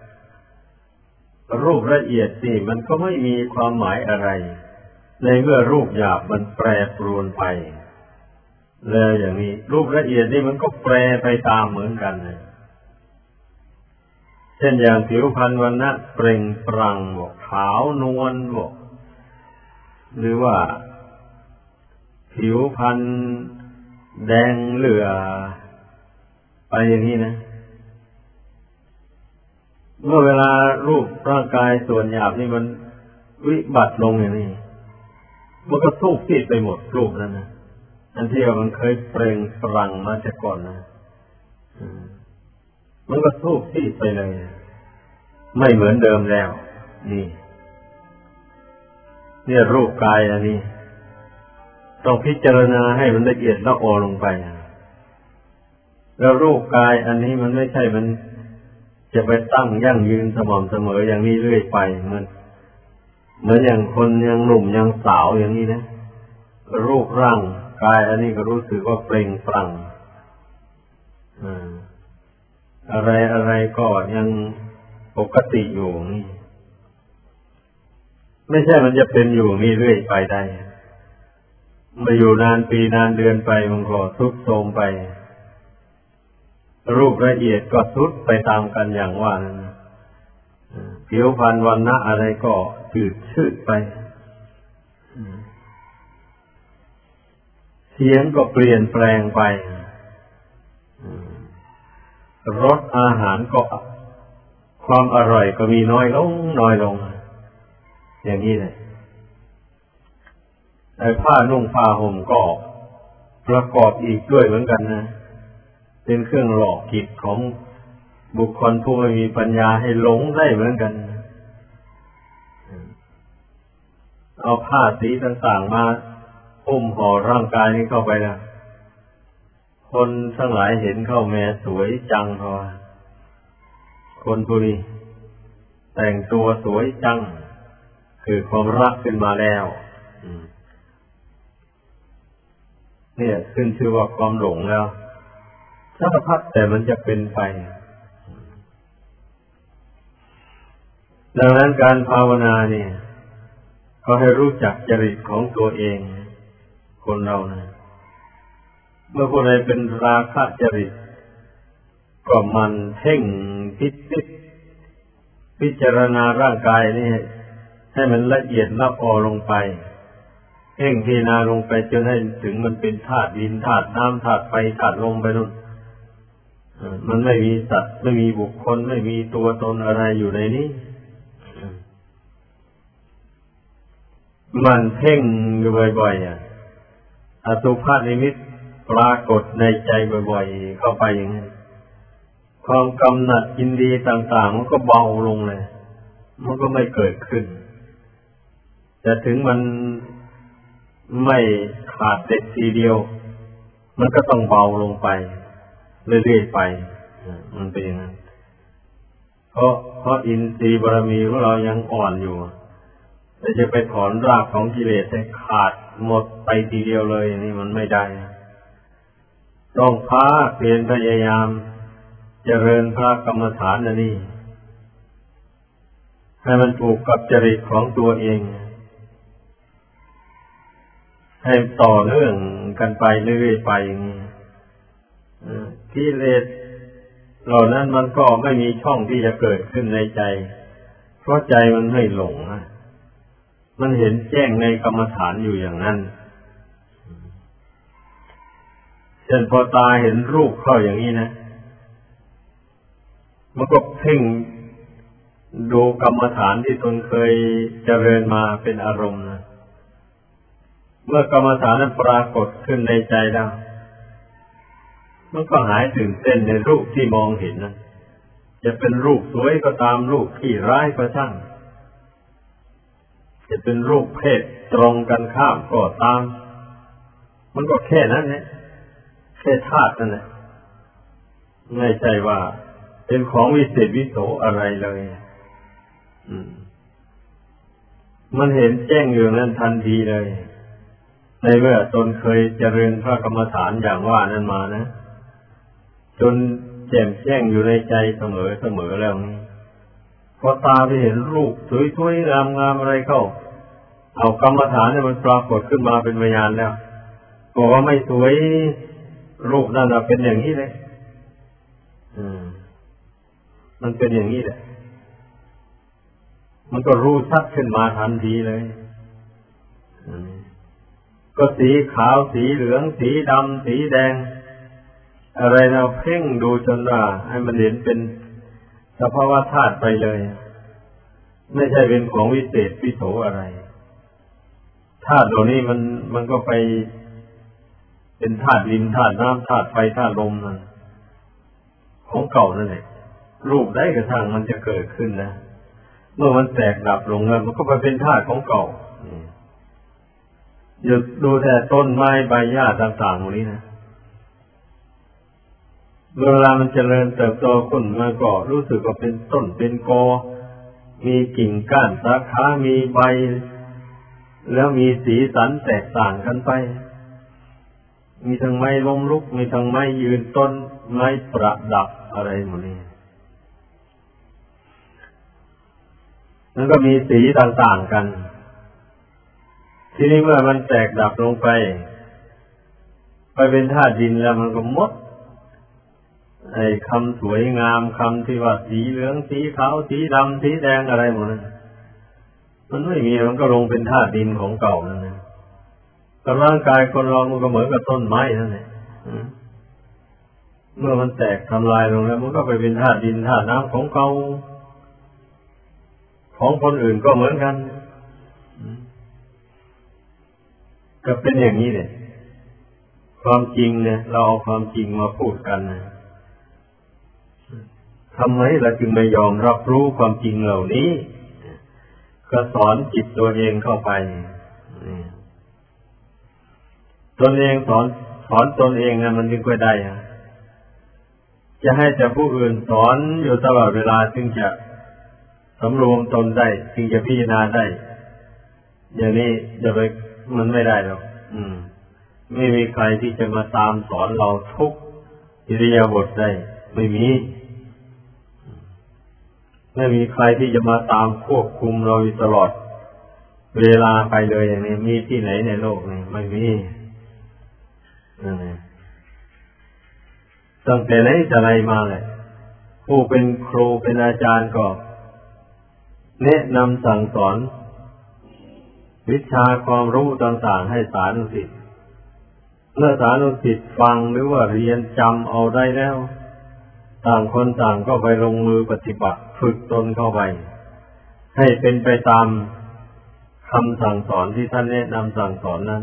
รูปละเอียดนี่มันก็ไม่มีความหมายอะไรในเมื่อรูปหยาบมันแปรปรวนไปแล้วอย่างนี้รูปละเอียดนี่มันก็แปรไปตามเหมือนกันเลยเช่นอย่างผิวพรรณวรรณะเปล่งปลั่งบอกขาวนวลบอกหรือว่าผิวพรรณแดงเหลือไปอย่างนี้นะเมื่อเวลารูปร่างกายส่วนหยาบนี่มันวิบัติลงอย่างนี้มันก็ทุกข์ที่ไปหมดรูปนั้นนะอันที่ว่ามันเคยเปล่งปลั่งมาแต่ก่อนนะมันก็ทุกข์ที่ไปเลยไม่เหมือนเดิมแล้วนี่เนี่ยรูปกายอันนี้ต้องพิจารณาให้มันละเอียดละออลงไปแล้วรูปกายอันนี้มันไม่ใช่มันจะไปตั้งยั่งยืนสม่ำเสมออย่างนี้เรื่อยไปมันเหมือนอย่างคนยังหนุ่มยังสาวอย่างนี้นะรูปร่างกายอันนี้ก็รู้สึกว่าเปล่งปลั่งอะไรอะไรก็ยังปกติอยู่นี่ไม่ใช่มันจะเป็นอยู่นี่เรื่อยไปได้มาอยู่นานปีนานเดือนไปมันก็ทรุดโทรมไปรูปละเอียดก็ทรุดไปตามกันอย่างว่านั้นผิวพรรณวรรณะอะไรก็จืดชืดไปเสียงก็เปลี่ยนแปลงไปรสอาหารก็ความอร่อยก็มีน้อยลงน้อยลงอย่างนี้เลยไอ้ผ้านุ่งผ้าห่มก็ประกอบอีกด้วยเหมือนกันนะเป็นเครื่องหลอกจิตของบุคคลผู้ไม่มีปัญญาให้หลงได้เหมือนกันเอาผ้าสีต่างๆมาหุ้มห่อร่างกายนี้เข้าไปแล้วคนทั้งหลายเห็นเข้าแม้สวยจังพอคนผู้นี้แต่งตัวสวยจังคือความรักขึ้นมาแล้วเนี่ยขึ้นชื่อว่าความหลงแล้วสารพัดแต่มันจะเป็นไปดังนั้นการภาวนาเนี่ยก็ให้รู้จักจริตของตัวเองคนเรานะเมื่อคนใดเป็นราคะจริตก็มันเพ่งพิจิตพิจารณาร่างกายนี่ให้มันละเอียดละออลงไปเพ่งพิจารณาลงไปจนให้ถึงมันเป็นธาตุดินธาตุน้ำธาตุไฟธาตุลมไปนู่นมันไม่มีสัตว์ไม่มีบุคคลไม่มีตัวตนอะไรอยู่ในนี้มันเพ่งอยู่บ่อยๆอ่ะอสุภนิมิตปรากฏในใจบ่อยๆเข้าไปอย่างนี้ความกำหนัดยินดีต่างๆมันก็เบาลงเลยมันก็ไม่เกิดขึ้นแต่ถึงมันไม่ขาดเด็ดทีเดียวมันก็ต้องเบาลงไปเรื่อยๆไปมันเป็นอย่างนั้นเพราะเพราะอินทรีย์บารมีของเรายังอ่อนอยู่แต่จะไปถอนรากของกิเลสให้ขาดหมดไปทีเดียวเลยนี่มันไม่ได้ต้องพาเพียรพยายามเจริญพระกรรมฐานอันนี้ให้มันถูกกับจริตของตัวเองให้ต่อเนื่องกันไปเรื่อยๆไปอย่างนี้กิเลสเหล่านั้นมันก็ไม่มีช่องที่จะเกิดขึ้นในใจเพราะใจมันไม่หลงนะมันเห็นแจ้งในกรรมฐานอยู่อย่างนั้นเช่นพอตาเห็นรูปเข้าอย่างนี้นะมันก็เพ่งดูกรรมฐานที่ตนเคยเจริญมาเป็นอารมณ์นะเมื่อกรรมฐานนั้นปรากฏขึ้นในใจแล้วมันก็หายตื่นเต้นในรูปที่มองเห็นนะจะเป็นรูปสวยก็ตามรูปที่ร้ายก็ช่างจะเป็นรูปเพศตรงกันข้ามก็ตามมันก็แค่นั้นแหละแค่ธาตุนั่นแหละไม่ใช่ว่าเป็นของวิเศษวิโสอะไรเลยมันเห็นแจ้งอยู่นั้นทันทีเลยในเมื่อตนเคยเจริญพระกรรมฐานอย่างว่านั้นมานะจนแจ่มแจ้งอยู่ในใจเสมอเสมอแล้วนี่พอตาไปเห็นรูปสวยๆงามๆอะไรเข้าเอากรรมฐานเนี่ยมันปรากฏขึ้นมาเป็นพยานแล้วบอกว่าไม่สวยรูปนั่นเป็นอย่างนี้เลยอืมมันเป็นอย่างนี้แหละมันก็รู้ชัดขึ้นมาทันทีเลยก็สีขาวสีเหลืองสีดำสีแดงอะไรเราเพ่งดูจนว่าให้มันเห็นเป็นสภาวะธาตุไปเลยไม่ใช่เป็นของวิเศษวิโสอะไรธาตุเหล่านี้มันมันก็ไปเป็นธาตุดินธาตุน้ำธาตุไฟธาตุลมนั่นของเก่านั่นแหละรูปได้กระทั่งมันจะเกิดขึ้นนะเมื่อมันแตกดับลงแล้วมันก็ไปเป็นธาตุของเก่าอย่าดูแต่ต้นไม้ใบหญ้าต่างๆพวกนี้นะเวลามันเจริญเติบโตขึ้นมาก็รู้สึกว่าเป็นต้นเป็นกอมีกิ่งก้านสาขามีใบแล้วมีสีสันแตกต่างกันไปมีทั้งไม้ล้มลุกมีทั้งไม้ยืนต้นไม้ประดับอะไรหมดนี้แล้วก็มีสีต่างๆกันทีนี้เมื่อมันแตกดับลงไปไปเป็นธาตุดินแล้วมันก็หมดไอ้คำสวยงามคำที่ว่าสีเหลืองสีขาวสีดำสีแดงอะไรหมดนั้นมันไม่มีมันก็ลงเป็นธาตุดินของเก่านั่นนะแต่ร่างกายคนเรามันก็เหมือนกับต้นไม้นั่นแหละเมื่อมันแตกทำลายลงแล้วมันก็ไปเป็นธาตุดินธาตุน้ำของเก่าของคนอื่นก็เหมือนกันก็เป็นอย่างนี้เลยความจริงเนี่ยเราเอาความจริงมาพูดกันนะทำไมเราจึงไม่ยอมรับรู้ความจริงเหล่านี้ก็สอนจิตตัวเองเข้าไปตนเองสอนสอนตนเองนะมันจึงค่อยได้จะให้แต่ผู้อื่นสอนอยู่ตลอดเวลาจึงจะสำรวมตนได้จึงจะพิจารณาได้อย่างนี้จะไปมันไม่ได้หรอกอืมไม่มีใครที่จะมาตามสอนเราทุกอิริยาบถได้ไม่มีไม่มีใครที่จะมาตามควบคุมเราอยู่ตลอดเวลาไปเลยอย่างนี้มีที่ไหนในโลกนี้ไม่มีนั่นเองตั้งแต่ไหนแต่ไรมาเลยผู้เป็นครูเป็นอาจารย์ก็แนะนำสั่งสอนวิชาความรู้ต่างๆให้สานุสิทธิ์เมื่อสานุสิทธิ์ฟังหรือว่าเรียนจำเอาได้แล้วต่างคนต่างก็ไปลงมือปฏิบัติฝึกตนเข้าไปให้เป็นไปตามคำสั่งสอนที่ท่านแนะนำสั่งสอนนั้น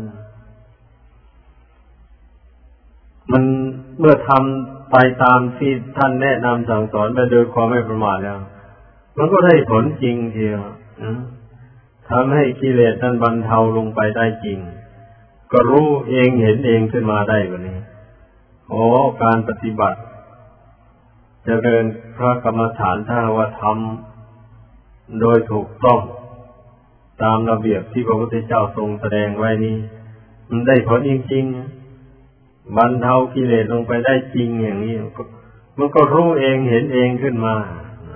มันเมื่อทำไปตามที่ท่านแนะนำสั่งสอนไปโดยความไม่ประมาทแล้วมันก็ได้ผลจริงทีเดียวทำให้กิเลสนั้นบรรเทาลงไปได้จริงก็รู้เองเห็นเองขึ้นมาได้แบบนี้โอ้การปฏิบัติเจริญพระกรรมฐานถ้าว่าทำโดยถูกต้องตามระเบียบที่พระพุทธเจ้าทรงแสดงไว้นี้มันได้ผลจริงๆบรรเทากิเลสลงไปได้จริงอย่างนี้มันก็รู้เองเห็นเองขึ้นมา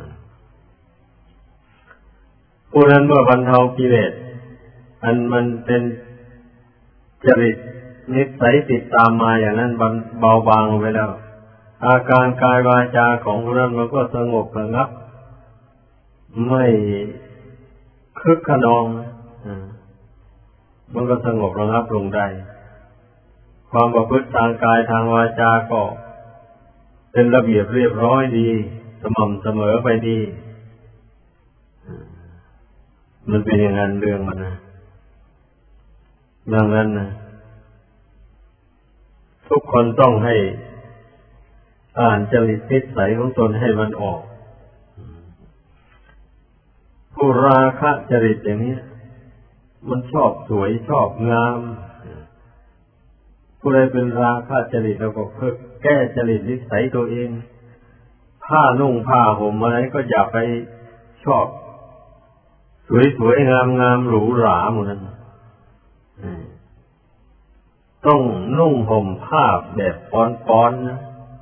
ผู้นั้นเมื่อบรรเทากิเลสอันมันเป็นจริตนิสัยติดตามมาอย่างนั้นเบาบางไปแล้วอาการกายวาจาของผู้นั้นมันก็สงบระงับไม่คึกขนองมันก็สงบระงับลงได้ความประพฤติทางกายทางวาจาก็เป็นระเบียบเรียบร้อยดีสม่ำเสมอไปดีมันเป็นอย่างนั้นเรื่องมันนะดังนั้นนะทุกคนต้องให้อ่านจริตนิสัยของตนให้มันออกผู้ราคะจริตอย่างนี้มันชอบสวยชอบงามผู้ใดเป็นราคะจริตเราก็เพื่อแก้จริตนิสัยตัวเองผ้านุ่งผ้าห่มอะไรก็อย่าไปชอบสวยๆงามๆหรูหราหมดนั้นต้องนุ่งห่มผ้าแบบป้อนๆนะ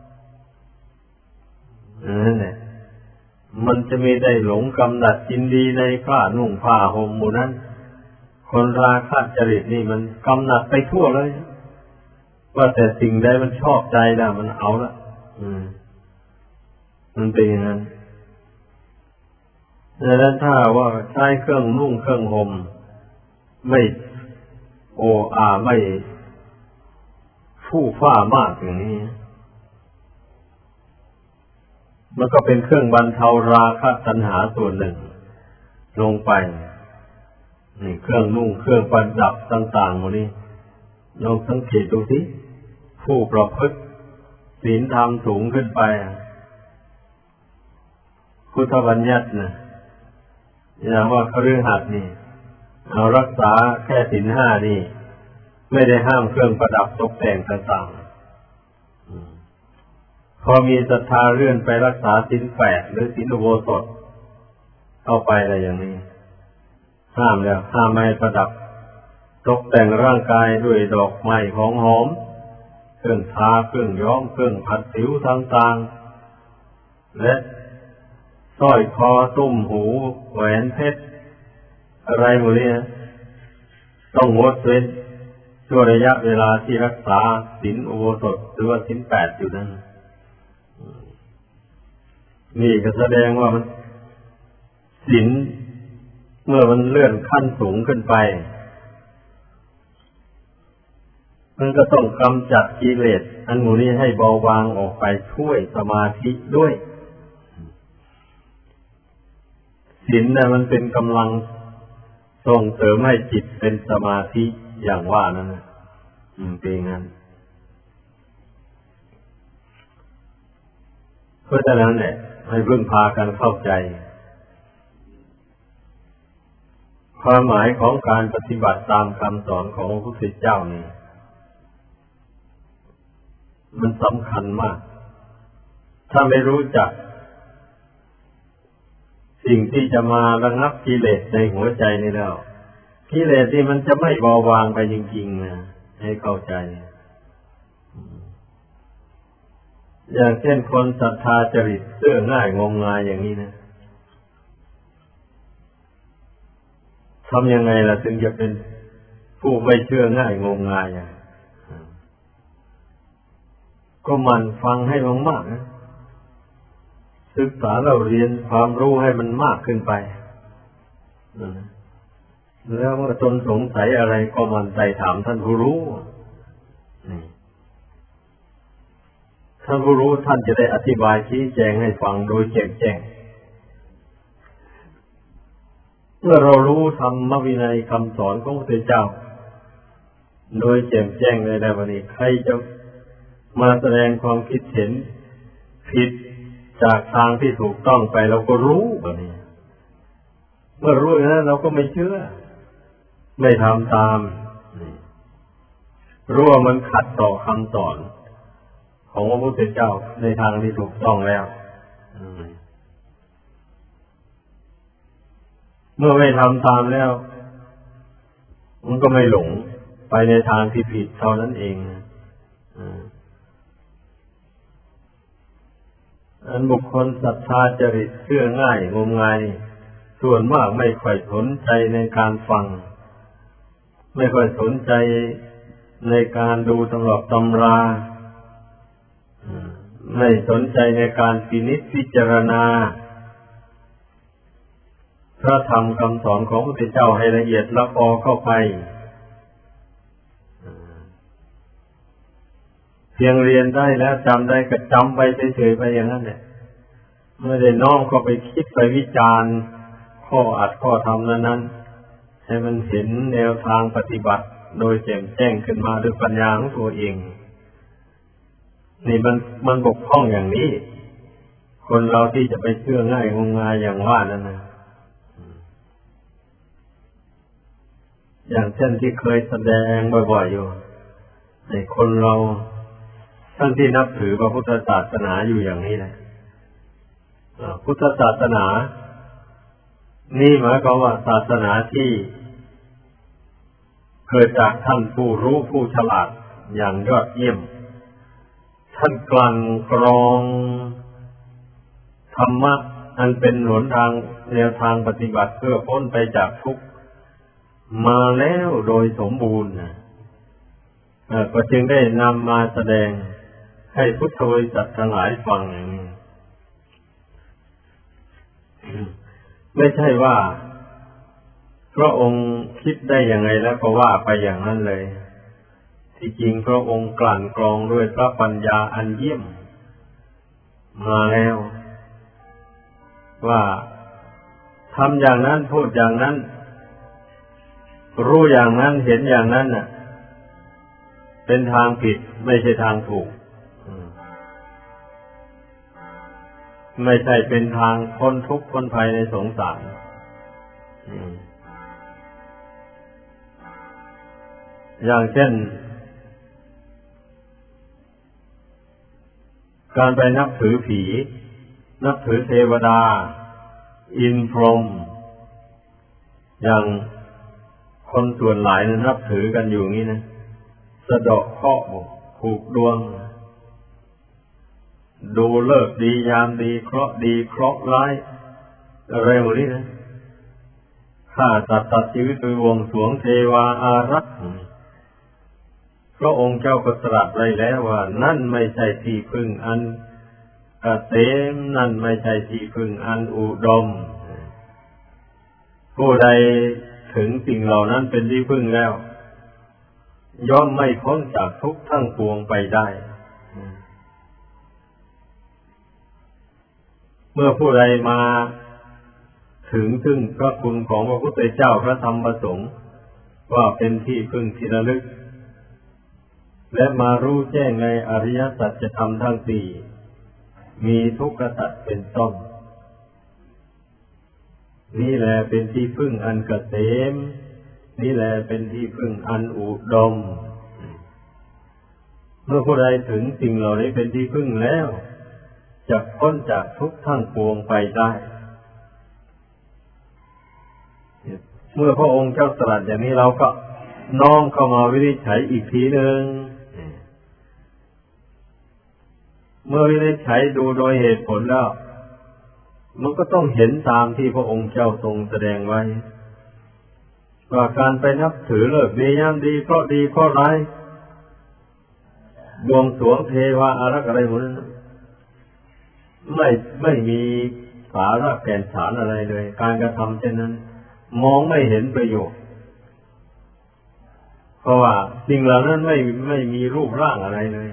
นั่นแหละมันจะไม่ได้หลงกำหนัดยินดีในผ้านุ่งผ้าห่มหมู่นั้นคนราคะจริตนี่มันกำหนัดไปทั่วเลยว่าแต่สิ่งใดมันชอบใจแล้วมันเอาละอืมมันเป็นอย่างนั้นดังนั้นถ้าว่าใช้เครื่องนุ่งเครื่องห่มไม่โอ้อาไม่ฟู่ฟ้ามากอย่างนี้มันก็เป็นเครื่องบรรเทาราคะตัณหาส่วนหนึ่งลงไปนี่เครื่องนุ่งเครื่องประดับต่างๆหมดนี้ลองสังเกตดูสิผู้ประพฤติศีลธรรมสูงขึ้นไปพุทธบัญญัตินะอย่างว่าคฤหัสถ์นี่เอารักษาแค่ศีลห้านี่ไม่ได้ห้ามเครื่องประดับตกแต่งต่างๆพอมีศรัทธาเลื่อนไปรักษาศีลแปดหรือศีลอุโบสถเข้าไปอะไรอย่างนี้ห้ามแล้วห้ามไม่ประดับตกแต่งร่างกายด้วยดอกไม้ของหอมเครื่องทาเครื่องย้อมเครื่องผัดผิวต่างๆและสร้อยคอตุ้มหูแหวนเพชรอะไรหมดนี้ต้องงดเว้นช่วงระยะเวลาที่รักษาศีลอุโบสถหรือว่าศีลแปดอยู่นั้นนี่ก็แสดงว่ามันศีลเมื่อมันเลื่อนขั้นสูงขึ้นไปมันก็ต้องกำจัดกิเลสอันหมู่นี้ให้เบาบางออกไปช่วยสมาธิด้วยศีลน่ะมันเป็นกำลังส่งเสริมให้จิตเป็นสมาธิอย่างว่านั่นนะอืมเป็นงั้นเพราะฉะนั้นเนี่ยให้พึ่งพากันเข้าใจความหมายของการปฏิบัติตามคำสอนของพระพุทธเจ้านี่มันสำคัญมากถ้าไม่รู้จักสิ่งที่จะมาระงับกิเลสในหัวใจนี่แล้วกิเลสที่มันจะไม่เบาบางไปจริงๆนะให้เข้าใจอย่างเช่นคนศรัทธาจริตเชื่อง่ายงมงายอย่างนี้นะทำยังไงล่ะถึงจะเป็นผู้ไม่เชื่อง่ายงมงายอ่ะก็มันฟังให้มากๆนะศึกษาเราเรียนความรู้ให้มันมากขึ้นไปแล้วเมื่อตนสงสัยอะไรก็มันใจถามท่านผู้รู้ท่านผู้รู้ท่านจะได้อธิบายชี้แจงให้ฟังโดยแจ่มแจ้งเมื่อเรารู้ธรรมวินัยคำสอนของพระพุทธเจ้าโดยแจ่มแจ้งในแล้ววันนี้ใครจะมาแสดงความคิดเห็นผิดจากทางที่ถูกต้องไปเราก็รู้แบบนี้เมื่อรู้อย่างนั้นเราก็ไม่เชื่อไม่ทำตามรู้ว่ามันขัดต่อคำสอนของพระพุทธเจ้าในทางที่ถูกต้องแล้วเมื่อไม่ทำตามแล้วมันก็ไม่หลงไปในทางที่ผิดเท่านั้นเองอันบุคคลศรัทธาจริตเชื่อง่ายงมงายส่วนมากไม่ค่อยสนใจในการฟังไม่ค่อยสนใจในการดูตำรับตำราไม่สนใจในการพินิจพิจารณาพระธรรมคำสอนของพระพุทธเจ้าให้ละเอียดละออเข้าไปเพียงเรียนได้แล้วจำได้ก็จำไปเฉยๆไปอย่างนั้นแหละไม่ได้น้อมเข้าไปคิดไปวิจารณ์ข้ออัดข้อธรรมนั้นๆให้มันเห็นแนวทางปฏิบัติโดยแจ่มแจ้งขึ้นมาด้วยปัญญาของตัวเองนี่มันมันบกพร่องอย่างนี้คนเราที่จะไปเชื่อง่ายงมงายอย่างว่านั่นนะอย่างเช่นที่เคยแสดงบ่อยๆอยู่ในคนเราท่านที่นับถือพระพุทธศาสนาอยู่อย่างนี้แหละพุทธศาสนานี่หมายความว่าศาสนาที่เกิดจากท่านผู้รู้ผู้ฉลาดอย่างยอดเยี่ยมท่านกลั่นกรองธรรมะอันเป็นหนทางแนวทางปฏิบัติเพื่อพ้นไปจากทุกข์มาแล้วโดยสมบูรณ์ก็จึงได้นำมาแสดงให้พุทธบริษัททั้งหลายฟังอย่างนี้ไม่ใช่ว่าพระองค์คิดได้อย่างไรแล้วก็ว่าไปอย่างนั้นเลยที่จริงพระองค์กลั่นกรองด้วยพระปัญญาอันเยี่ยมมาแล้วว่าทำอย่างนั้นพูดอย่างนั้นรู้อย่างนั้นเห็นอย่างนั้นน่ะเป็นทางผิดไม่ใช่ทางถูกไม่ใช่เป็นทางพ้นทุกข์พ้นภัยในสงสารอย่างเช่นการไปนับถือผีนับถือเทวดาอินพรหมอย่างคนส่วนหลายนับถือกันอยู่งี้นะสะเดาะเคราะห์ผูกดวงดูเลิกดียามดีเคราะห์ดีเคราะห์ร้ายอะไรหมดนี้นะฆ่าสัตว์ตัดชีวิตโดยวงสรวงเทวาอารักษ์พระองค์เจ้าก็ตรัสไว้แล้วว่านั่นไม่ใช่ที่พึ่งอันเกษมนั่นไม่ใช่ที่พึ่งอันอุดมผู้ใดถึงสิ่งเหล่านั้นเป็นที่พึ่งแล้วย่อมไม่พ้นจากทุกข์ทั้งปวงไปได้เมื่อผู้ใดมาถึงซึ่งพระคุณของพระพุทธเจ้าพระธรรมพระสงฆ์ว่าเป็นที่พึ่งที่ระลึกและมารู้แจ้งในอริยสัจธรรมทั้งสี่มีทุกขสัจเป็นต้นนี่แหละเป็นที่พึ่งอันเกษมนี่แหละเป็นที่พึ่งอันอุดมเมื่อผู้ใดถึงสิ่งเหล่านี้เป็นที่พึ่งแล้วจะพ้นจากทุกข์ทั้งปวงไปได้เมื่อพระองค์เจ้าตรัสอย่างนี้เราก็น้อมเข้ามาวินิจฉัยอีกทีหนึ่งเมื่อวินิจฉัยดูโดยเหตุผลแล้วมันก็ต้องเห็นตามที่พระองค์เจ้าทรงแสดงไว้ว่าการไปนับถือเลิกดียามดีเพราะดีเพราะร้ายบวงสรวงเทวาอารักษ์อะไรหมดนั้นไม่ไม่มีสาระแก่นสารอะไรเลยการกระทำเช่นนั้นมองไม่เห็นประโยชน์เพราะว่าสิ่งเหล่านั้นไม่ไม่มีรูปร่างอะไรเลย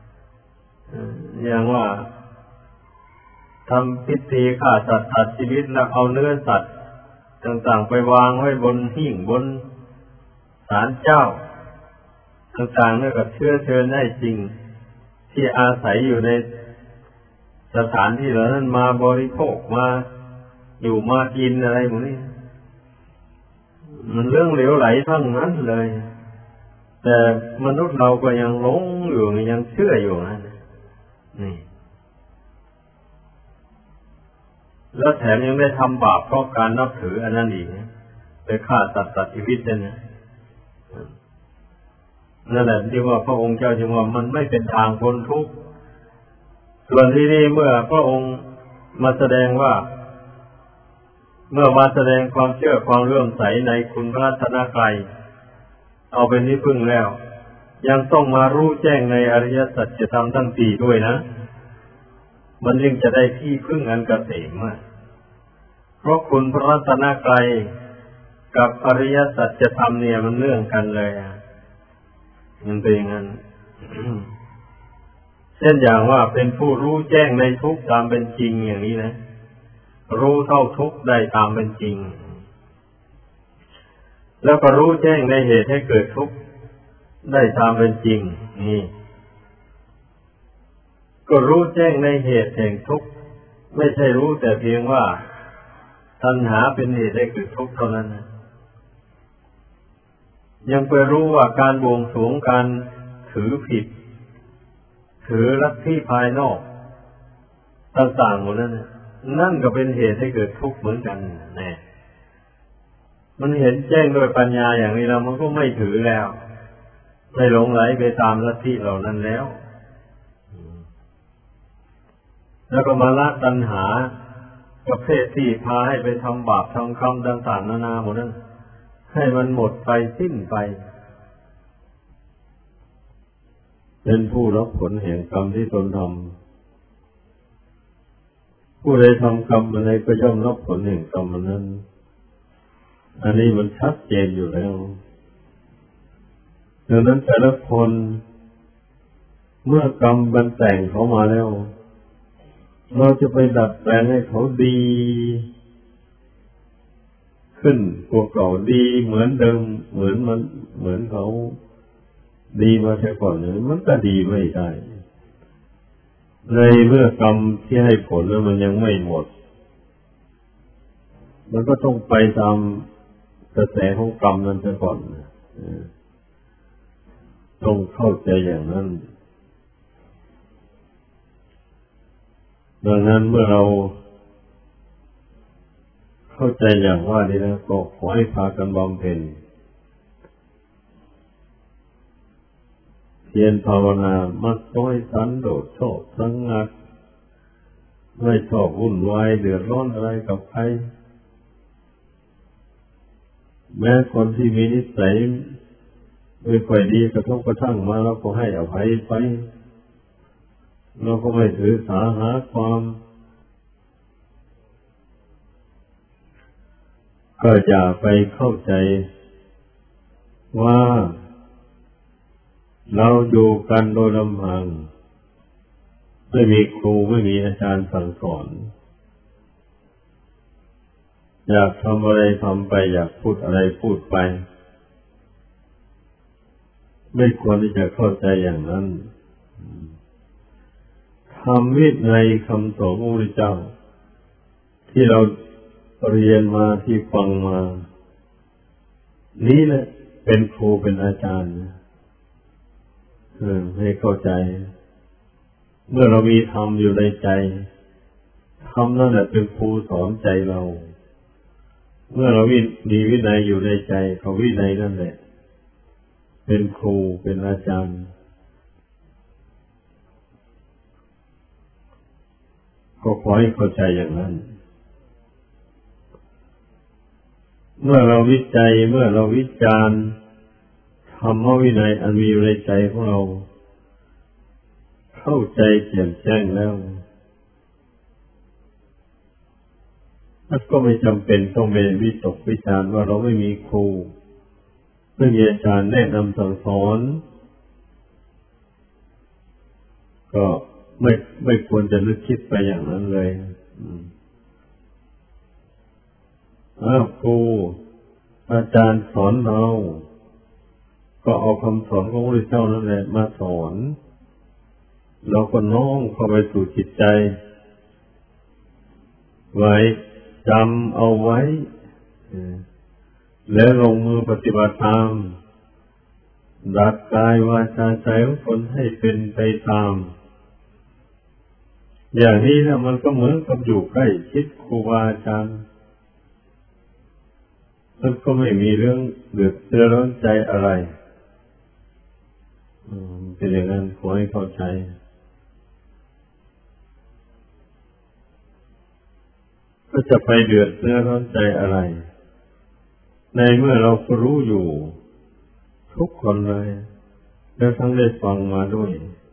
อย่างว่าทำพิธีฆ่าสัตว์ตัดชีวิตแล้วเอาเนื้อสัตว์ต่างๆไปวางไว้บนหิ้งบนศาลเจ้าต่างๆนั่นก็เชื้อเชิญให้จริงที่อาศัยอยู่ในสถานที่เหล่านั้นมาบริโภคมาอยู่มากินอะไรพวกนี้มันเรื่องเหลวไหลทั้งนั้นเลยแต่มนุษย์เราก็ยังหลงอยู่ยังเชื่ออยู่นั่นนี่แล้วแถมยังได้ทำบาปเพราะการนับถืออันนั้นอีกไปฆ่าสัตว์ตัดชีวิตนั่นนะนั่นแหละที่ว่าพระองค์เจ้าจึงว่ามันไม่เป็นทางพ้นทุกข์ส่วนที่นี่เมื่อพระองค์มาแสดงว่าเมื่อมาแสดงความเชื่อความเลื่อมใสในคุณพระรัตนตรัยเอาเป็นที่พึ่งแล้วยังต้องมารู้แจ้งในอริยสัจธรรมทั้งสี่ด้วยนะมันจึงจะได้ที่พึ่งอันเกษมเพราะคุณพระรัตนตรัยกับอริยสัจธรรมเนี่ยมันเนื่องกันเลยมันเป็นอย่างนั้น เช่นอย่างว่าเป็นผู้รู้แจ้งในทุกข์ตามเป็นจริงอย่างนี้นะรู้เท่าทุกข์ได้ตามเป็นจริงแล้วก็รู้แจ้งในเหตุให้เกิดทุกข์ได้ตามเป็นจริงนี่ก็รู้แจ้งในเหตุแห่งทุกข์ไม่ใช่รู้แต่เพียงว่าตัณหาเป็นเหตุให้เกิดทุกข์เท่านั้นนะยังไปรู้ว่าการบวงสรวงการถือผิดถือลัทธิภายนอกต่างๆหมดนั้นนั่นก็เป็นเหตุให้เกิดทุกข์เหมือนกันแน่มันเห็นแจ้งโดยปัญญาอย่างนี้แล้วมันก็ไม่ถือแล้วไม่หลงไหลไปตามลัทธิเหล่านั้นแล้วแล้วก็มาละตัณหาประเภทที่พาให้ไปทำบาปทำกรรมต่างๆนานาหมดนั้นให้มันหมดไปสิ้นไปเป็นผู้รับผลแห่งกรรมที่ตนทำผู้ใดทำกรรมอะไรก็ย่อมรับผลแห่งกรรมนั้นอันนี้มันชัดเจนอยู่แล้วดังนั้นแต่ละคนเมื่อกรรมบันแต่งเขามาแล้วเราจะไปดัดแปลงให้เขาดีขึ้นกว่าเก่าดีเหมือนเดิมเหมือนมันเหมือนเขาดีมาแต่ก่อนเนี่ยมันก็ดีไม่ได้ในเมื่อกรรมที่ให้ผลแล้วมันยังไม่หมดมันก็ต้องไปตามกระแสของกรรมนั้นซะก่อนต้องเข้าใจอย่างนั้นดังนั้นเมื่อเราเข้าใจอย่างว่านี้แล้วก็ขอให้พากันบำเพ็ญเพียรภาวนามักน้อยสันโดษชอบสงัดไม่ชอบวุ่นวายเดือดร้อนอะไรกับใครแม้คนที่มีนิสัยไม่ค่อยดีกระทบกระทั่งมาเราก็ให้อภัยไปเราก็ไม่ถือสาหาความก็อย่าไปเข้าใจว่าเราอยู่กันโดยลำพังไม่มีครูไม่มีอาจารย์สั่งสอนอยากทำอะไรทำไปอยากพูดอะไรพูดไปไม่ควรที่จะเข้าใจอย่างนั้นธรรมวินัยคำสอนของพระพุทธเจ้าที่เราเรียนมาที่ฟังมานี่แหละเป็นครูเป็นอาจารย์เออให้เข้าใจเมื่อเรามีธรรมอยู่ในใจธรรมนั่นแหละเป็นครูสอนใจเราเมื่อเรามีวินัยอยู่ในใจเขาวินัยนั่นแหละเป็นครูเป็นอาจารย์ก็ขอให้เข้าใจอย่างนั้นเมื่อเราวิจัยเมื่อเราวิจารณ์ธรรมวินัยอันมีอยู่ในใจของเราเข้าใจแจ่มแจ้งแล้วก็ไม่จำเป็นต้องไปวิตกวิจารณ์ว่าเราไม่มีครูไม่มีอาจารย์แนะนำสั่งสอนก็ไม่ไม่ควรจะนึกคิดไปอย่างนั้นเลยอ้าวครูอาจารย์สอนเราก็เอาคำสอนของพระพุทธเจ้านั่นแหละมาสอนเราก็น้อมเข้าไปสู่จิตใจไว้จำเอาไว้แล้วลงมือปฏิบัติตามดัดกายวาจาใจของตนให้เป็นไปตามอย่างนี้นะมันก็เหมือนกับอยู่ใกล้ชิดครูบาอาจารย์มันก็ไม่มีเรื่องเดือดร้อนใจอะไรเป็นอย่างนั้นขอให้เข้าใจก็จะไปเดือดเนื้อร้อนใจอะไรในเมื่อเราก็รู้อยู่ทุกคนเลยและทั้งได้ฟังมาด้วย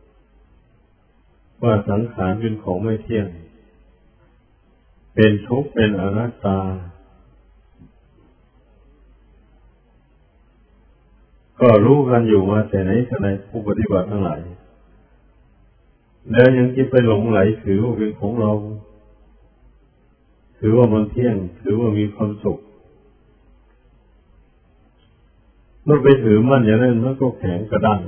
ว่าสังขารเป็นของไม่เที่ยงเป็นทุกข์เป็นอนัตตาก็รู้กันอยู่มาแต่ไหนแต่ไรผู้ปฏิบัติทั้งหลายแล้วยังคิดไปหลงไหลถือว่าเป็นของเราถือว่ามันเที่ยงถือว่ามีความสุขเมื่อไปถือมันอย่างนั้นมันก็แข็งกระด้าง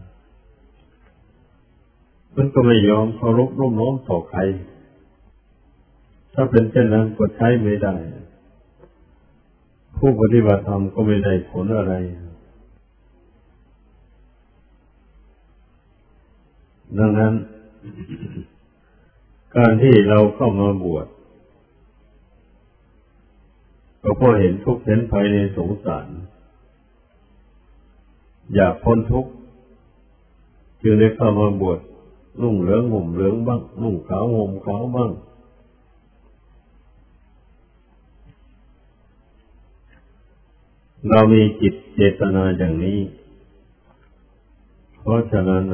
มันก็ไม่ยอมเคารพร่วมน้อมต่อใครถ้าเป็นเช่นนั้นก็ใช้ไม่ได้ผู้ปฏิบัติธรรมก็ไม่ได้ผลอะไรดังนั้นการที่เราเข้ามาบวชก็เพราะเห็นทุกข์เห็นภัยในสงสารอยากพ้นทุกข์จึงได้เข้ามาบวชนุ่งเหลืองห่มเหลืองบ้างนุ่งขาวห่มขาวบ้างเรามีจิตเจตนาอย่างนี้เพราะฉะนั้น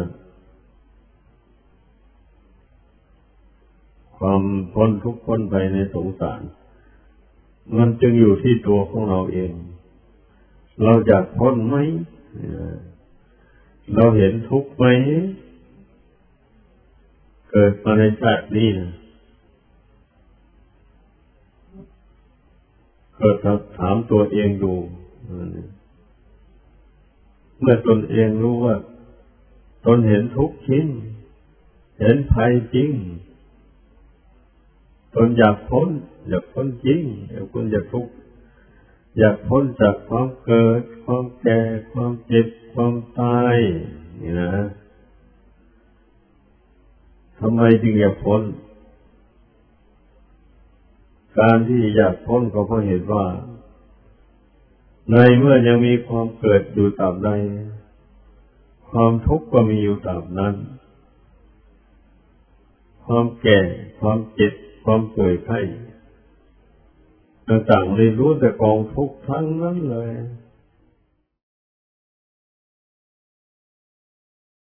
ความพ้นทุกข์พ้นภัยในสงสารมันจึงอยู่ที่ตัวของเราเองเราอยากพ้นไหมเราเห็นทุกข์ไหมเกิดมาในชาตินี้นะก็ถามตัวเองดูเมื่อตนเองรู้ว่าตนเห็นทุกข์จริงเห็นภัยจริงตนอยากพ้นอยากพ้นจริงอยากพ้นจากทุกข์อยากพ้นจากความเกิดความแก่ความเจ็บความตายนี่นะทำไมจึงอยากพ้นการที่อยากพ้นก็เพราะเหตุว่าในเมื่อยังมีความเกิดอยู่ตราบใดความทุกข์ก็มีอยู่ตราบนั้นความแก่ความเจ็บความป่วยไข้ต่างๆเลยรู้แต่กองทุกข์ทั้งนั้นเลย